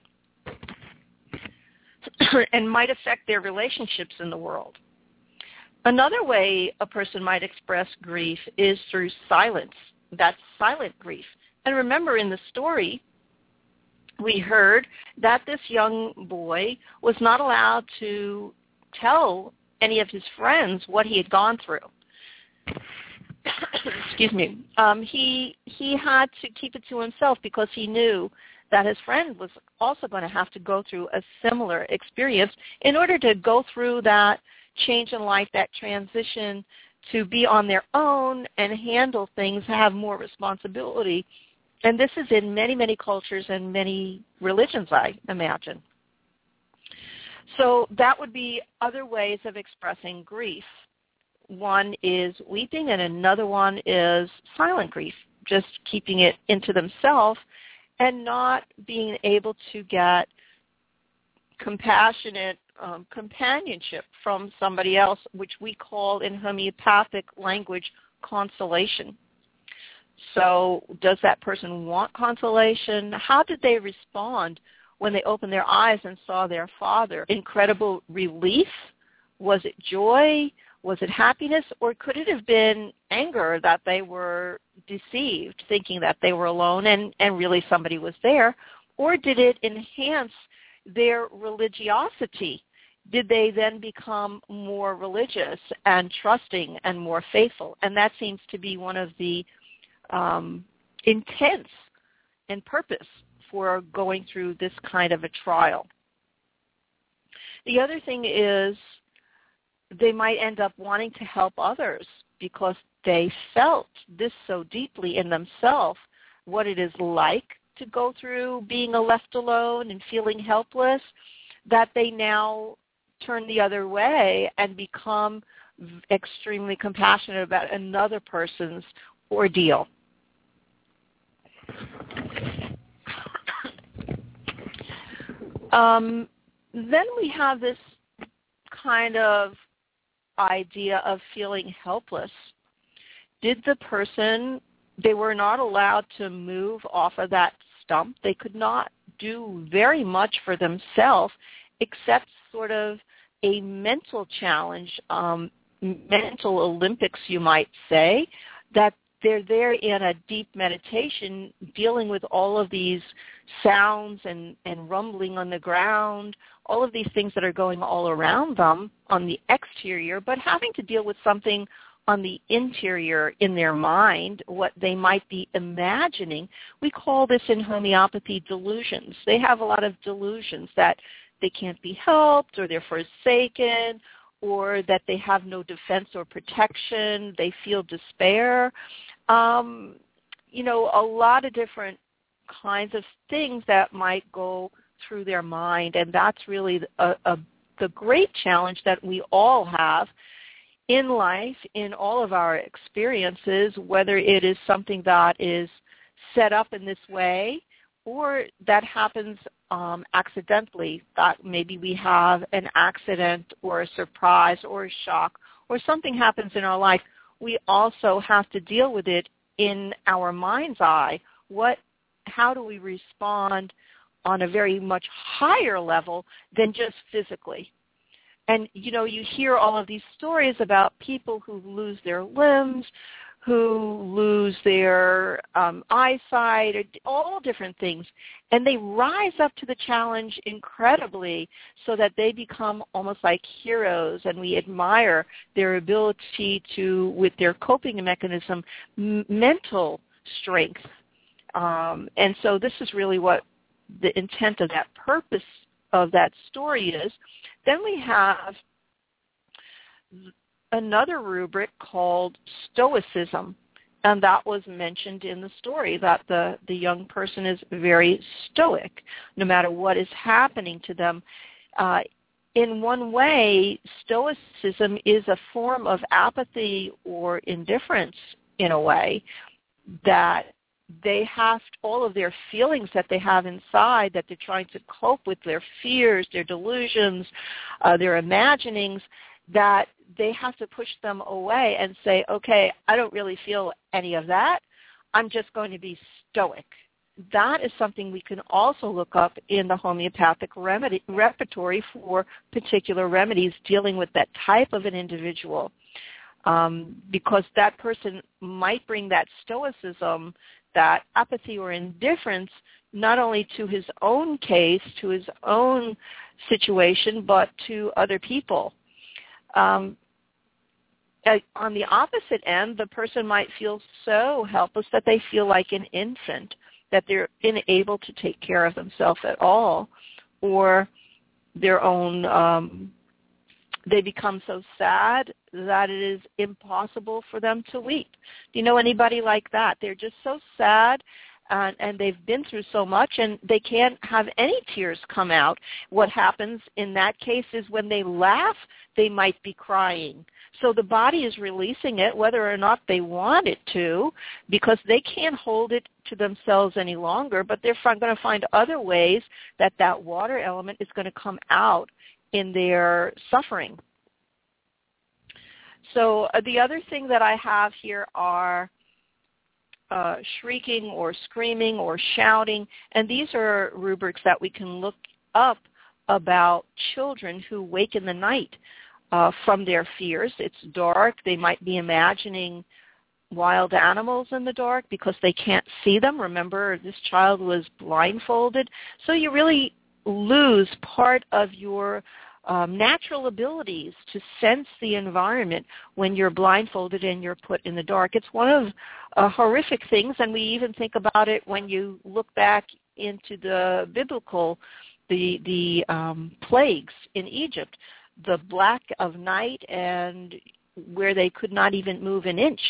and might affect their relationships in the world. Another way a person might express grief is through silence. That's silent grief. And remember, in the story, we heard that this young boy was not allowed to tell any of his friends what he had gone through. Excuse me. Um, he he had to keep it to himself because he knew that his friend was also going to have to go through a similar experience in order to go through that change in life, that transition to be on their own and handle things, have more responsibility. And this is in many, many cultures and many religions, I imagine. So that would be other ways of expressing grief. One is weeping, and another one is silent grief, just keeping it into themselves and not being able to get compassionate um, companionship from somebody else, which we call in homeopathic language consolation. So does that person want consolation? How did they respond when they opened their eyes and saw their father? Incredible relief? Was it joy? Was it happiness, or could it have been anger that they were deceived, thinking that they were alone and, and really somebody was there? Or did it enhance their religiosity? Did they then become more religious and trusting and more faithful? And that seems to be one of the um, intents and purpose for going through this kind of a trial. The other thing is, they might end up wanting to help others because they felt this so deeply in themselves, what it is like to go through being left alone and feeling helpless, that they now turn the other way and become extremely compassionate about another person's ordeal. Um, then we have this kind of idea of feeling helpless. Did the person, they were not allowed to move off of that stump. They could not do very much for themselves except sort of a mental challenge, um, mental Olympics, you might say, that they're there in a deep meditation dealing with all of these sounds and, and rumbling on the ground, all of these things that are going all around them on the exterior, but having to deal with something on the interior in their mind, what they might be imagining. We call this in homeopathy delusions. They have a lot of delusions that they can't be helped, or they're forsaken, or that they have no defense or protection, they feel despair, um, you know, a lot of different kinds of things that might go through their mind, and that's really a, a, the great challenge that we all have in life, in all of our experiences, whether it is something that is set up in this way or that happens um, accidentally, that maybe we have an accident or a surprise or a shock or something happens in our life. We also have to deal with it in our mind's eye. What, how do we respond on a very much higher level than just physically? And, you know, you hear all of these stories about people who lose their limbs, who lose their um, eyesight, all different things. And they rise up to the challenge incredibly so that they become almost like heroes, and we admire their ability to, with their coping mechanism, m- mental strength. Um, and so this is really what the intent of that purpose of that story is. Then we have another rubric called stoicism, and that was mentioned in the story, that the, the young person is very stoic no matter what is happening to them. Uh, in one way, stoicism is a form of apathy or indifference in a way, that they have all of their feelings that they have inside, that they're trying to cope with, their fears, their delusions, uh, their imaginings, that they have to push them away and say, okay, I don't really feel any of that. I'm just going to be stoic. That is something we can also look up in the homeopathic remedy, repertory for particular remedies dealing with that type of an individual, um, because that person might bring that stoicism, that apathy or indifference, not only to his own case, to his own situation, but to other people. Um, on the opposite end, the person might feel so helpless that they feel like an infant, that they're unable to take care of themselves at all, or their own, um, they become so sad that it is impossible for them to weep. Do you know anybody like that? They're just so sad, and, and they've been through so much, and they can't have any tears come out. What happens in that case is when they laugh, they might be crying. So the body is releasing it, whether or not they want it to, because they can't hold it to themselves any longer, but they're going to find other ways that that water element is going to come out in their suffering. So uh, the other thing that I have here are uh, shrieking or screaming or shouting, and these are rubrics that we can look up about children who wake in the night uh, from their fears. It's dark. They might be imagining wild animals in the dark because they can't see them. Remember, this child was blindfolded. So you really lose part of your um, natural abilities to sense the environment when you're blindfolded and you're put in the dark. It's one of uh, horrific things, and we even think about it when you look back into the biblical, the the um, plagues in Egypt, the black of night, and where they could not even move an inch.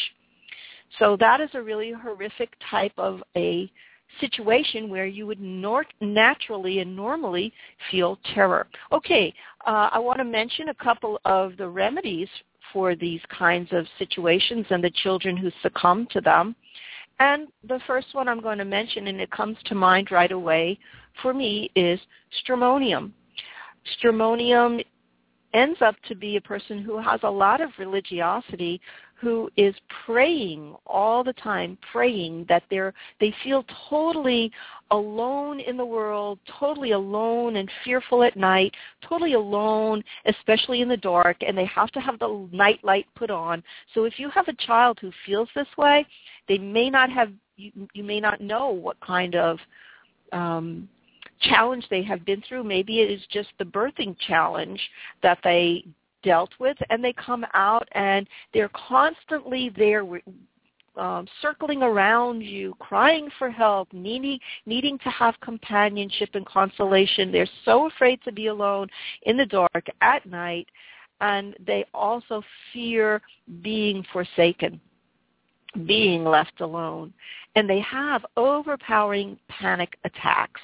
So that is a really horrific type of a situation where you would nor- naturally and normally feel terror. Okay, uh, I want to mention a couple of the remedies for these kinds of situations and the children who succumb to them. And the first one I'm going to mention, and it comes to mind right away for me, is stramonium. Stramonium ends up to be a person who has a lot of religiosity, who is praying all the time, praying that they're, they feel totally alone in the world, totally alone and fearful at night, totally alone, especially in the dark, and they have to have the night light put on. So if you have a child who feels this way, they may not have, you, you may not know what kind of um, challenge they have been through. Maybe it is just the birthing challenge that they dealt with, and they come out and they're constantly there, um, circling around you, crying for help, needing needing to have companionship and consolation. They're so afraid to be alone in the dark at night, and they also fear being forsaken, being left alone, and they have overpowering panic attacks.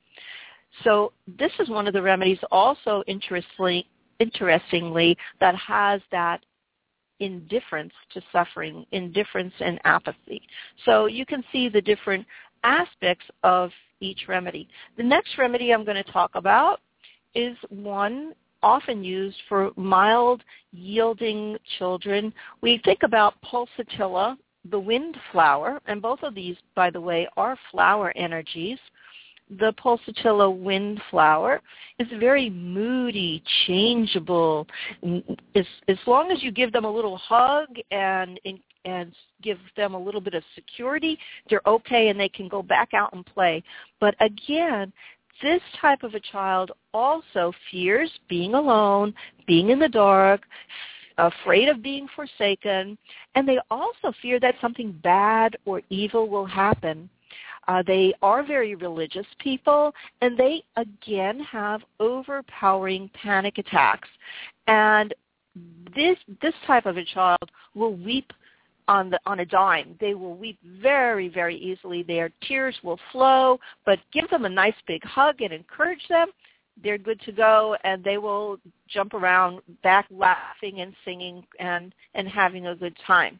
So this is one of the remedies also interestingly, interestingly that has that indifference to suffering, indifference and apathy. So you can see the different aspects of each remedy. The next remedy I'm going to talk about is one often used for mild yielding children. We think about pulsatilla, the wind flower, and both of these, by the way, are flower energies. The pulsatilla wind flower is very moody, changeable. As, as long as you give them a little hug and, and give them a little bit of security, they're okay and they can go back out and play. But again, this type of a child also fears being alone, being in the dark, afraid of being forsaken, and they also fear that something bad or evil will happen. Uh, they are very religious people, and they, again, have overpowering panic attacks. And this this type of a child will weep on the on a dime. They will weep very, very easily. Their tears will flow, but give them a nice big hug and encourage them. They're good to go, and they will jump around back laughing and singing and, and having a good time.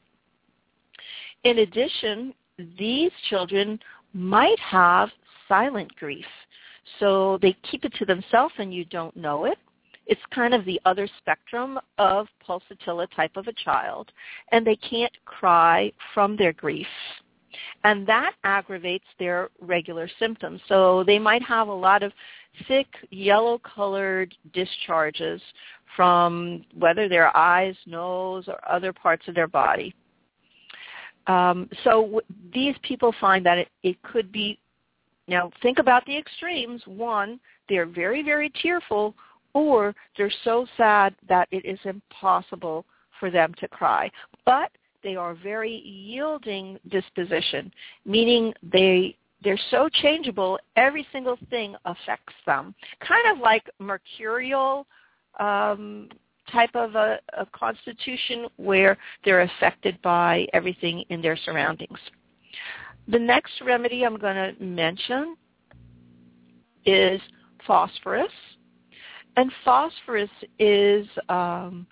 In addition, these children might have silent grief. So they keep it to themselves and you don't know it. It's kind of the other spectrum of pulsatilla type of a child, and they can't cry from their grief. And that aggravates their regular symptoms. So they might have a lot of thick yellow-colored discharges from whether their eyes, nose, or other parts of their body. Um, so w- these people find that it, it could be, now think about the extremes. One, they're very, very tearful, or they're so sad that it is impossible for them to cry. But they are very yielding disposition, meaning they, they're so changeable, every single thing affects them. Kind of like mercurial um type of a, a constitution where they're affected by everything in their surroundings. The next remedy I'm going to mention is phosphorus. And phosphorus is um,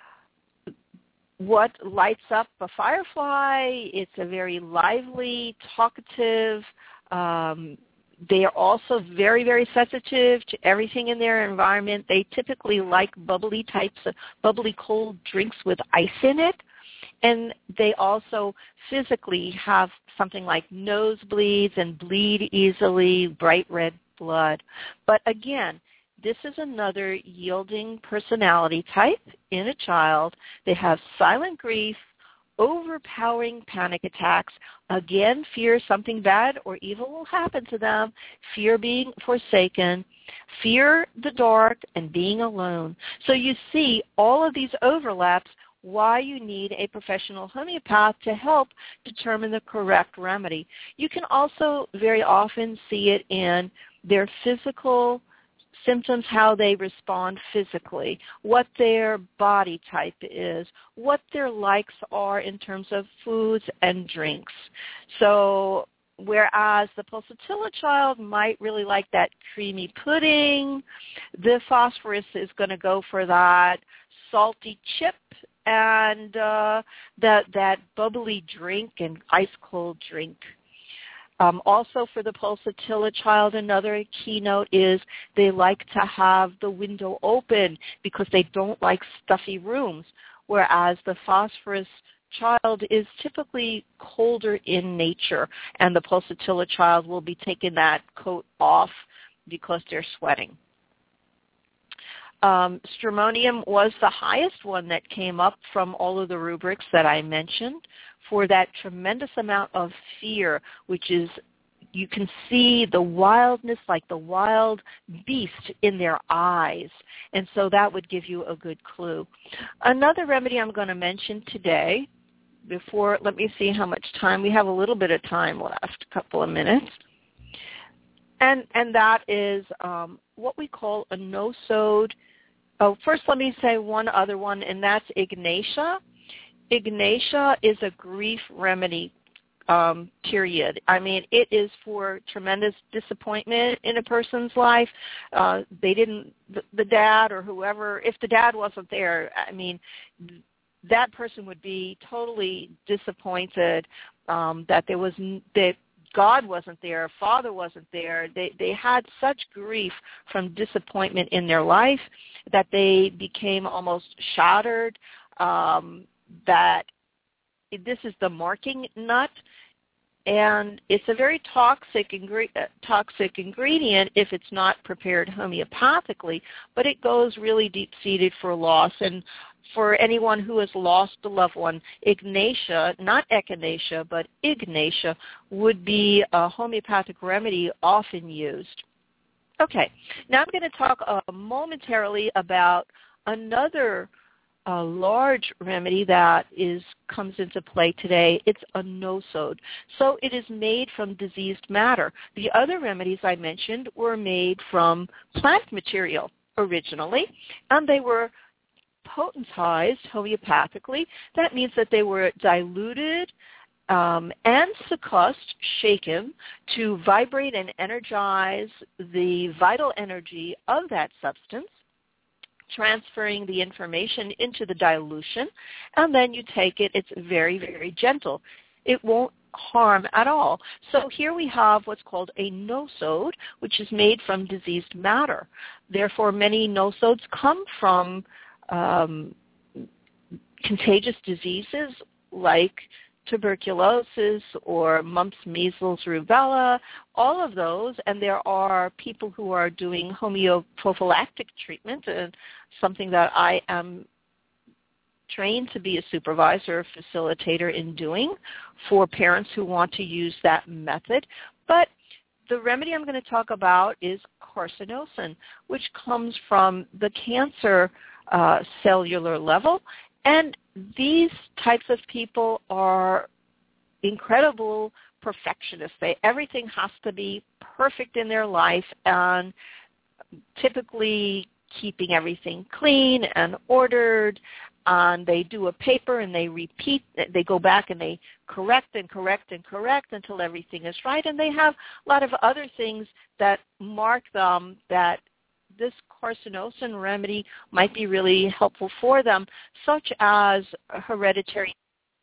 what lights up a firefly. It's a very lively, talkative, um, they are also very, very sensitive to everything in their environment. They typically like bubbly types of bubbly cold drinks with ice in it. And they also physically have something like nosebleeds and bleed easily, bright red blood. But again, this is another yielding personality type in a child. They have silent grief, overpowering panic attacks, again, fear something bad or evil will happen to them, fear being forsaken, fear the dark, and being alone. So you see all of these overlaps, why you need a professional homeopath to help determine the correct remedy. You can also very often see it in their physical symptoms, how they respond physically, what their body type is, what their likes are in terms of foods and drinks. So whereas the pulsatilla child might really like that creamy pudding, the phosphorus is going to go for that salty chip and uh, that that bubbly drink and ice-cold drink. Um, also for the pulsatilla child, another keynote is they like to have the window open because they don't like stuffy rooms, whereas the phosphorus child is typically colder in nature, and the pulsatilla child will be taking that coat off because they're sweating. Um, stramonium was the highest one that came up from all of the rubrics that I mentioned for that tremendous amount of fear, which is, you can see the wildness like the wild beast in their eyes. And so that would give you a good clue. Another remedy I'm going to mention today, before, let me see how much time. We have a little bit of time left, a couple of minutes. And, and that is um, what we call a no-sode Oh, first let me say one other one, and that's Ignatia. Ignatia is a grief remedy, um, period. I mean, it is for tremendous disappointment in a person's life. Uh, they didn't, the, the dad or whoever, if the dad wasn't there, I mean, that person would be totally disappointed um, that there was, that God wasn't there, Father wasn't there. They they had such grief from disappointment in their life that they became almost shattered, um, that this is the marking nut, and it's a very toxic, ingre- toxic ingredient if it's not prepared homeopathically, but it goes really deep-seated for loss. And for anyone who has lost a loved one, Ignatia, not Echinacea, but Ignatia, would be a homeopathic remedy often used. Okay, now I'm going to talk uh, momentarily about another uh, large remedy that is comes into play today. It's a nosode. So it is made from diseased matter. The other remedies I mentioned were made from plant material originally, and they were potentized homeopathically. That means that they were diluted um, and succussed, shaken, to vibrate and energize the vital energy of that substance, transferring the information into the dilution, and then you take it. It's very, very gentle. It won't harm at all. So here we have what's called a nosode, which is made from diseased matter. Therefore, many nosodes come from Um, contagious diseases like tuberculosis or mumps, measles, rubella, all of those, and there are people who are doing homeoprophylactic treatment, and something that I am trained to be a supervisor, facilitator in doing for parents who want to use that method. But the remedy I'm going to talk about is carcinosin, which comes from the cancer Uh, cellular level, and these types of people are incredible perfectionists. They everything has to be perfect in their life, and typically keeping everything clean and ordered. And they do a paper and they repeat. They go back and they correct and correct and correct until everything is right. And they have a lot of other things that mark them that this carcinosin remedy might be really helpful for them, such as a hereditary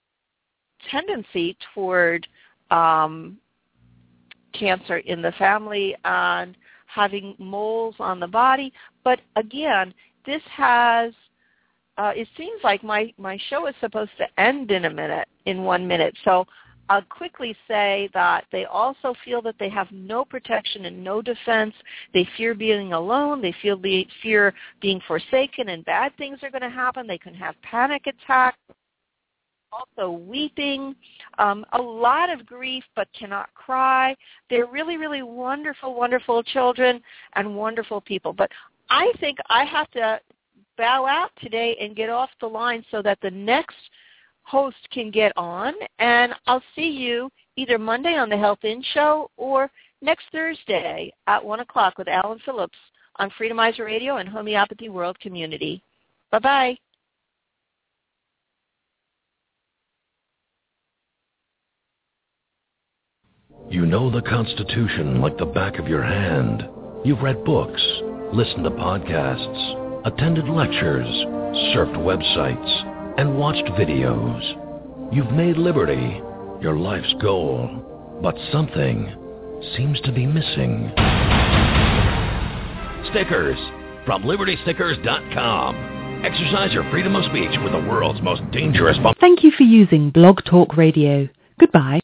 tendency toward um, cancer in the family and having moles on the body. But again, this has, uh, it seems like my, my show is supposed to end in a minute, in one minute. So I'll quickly say that they also feel that they have no protection and no defense. They fear being alone. They feel be, fear being forsaken, and bad things are going to happen. They can have panic attacks, also weeping, um, a lot of grief but cannot cry. They're really, really wonderful, wonderful children and wonderful people. But I think I have to bow out today and get off the line so that the next host can get on, and I'll see you either Monday on the Health In Show or next Thursday at one o'clock with Alan Phillips on Freedomizer Radio and Homeopathy World Community. Bye-bye.
You know the Constitution like the back of your hand. You've read books, listened to podcasts, attended lectures, surfed websites, and watched videos. You've made liberty your life's goal, but something seems to be missing. Stickers from Liberty Stickers dot com. Exercise your freedom of speech with the world's most dangerous...
Thank you for using Blog Talk Radio. Goodbye.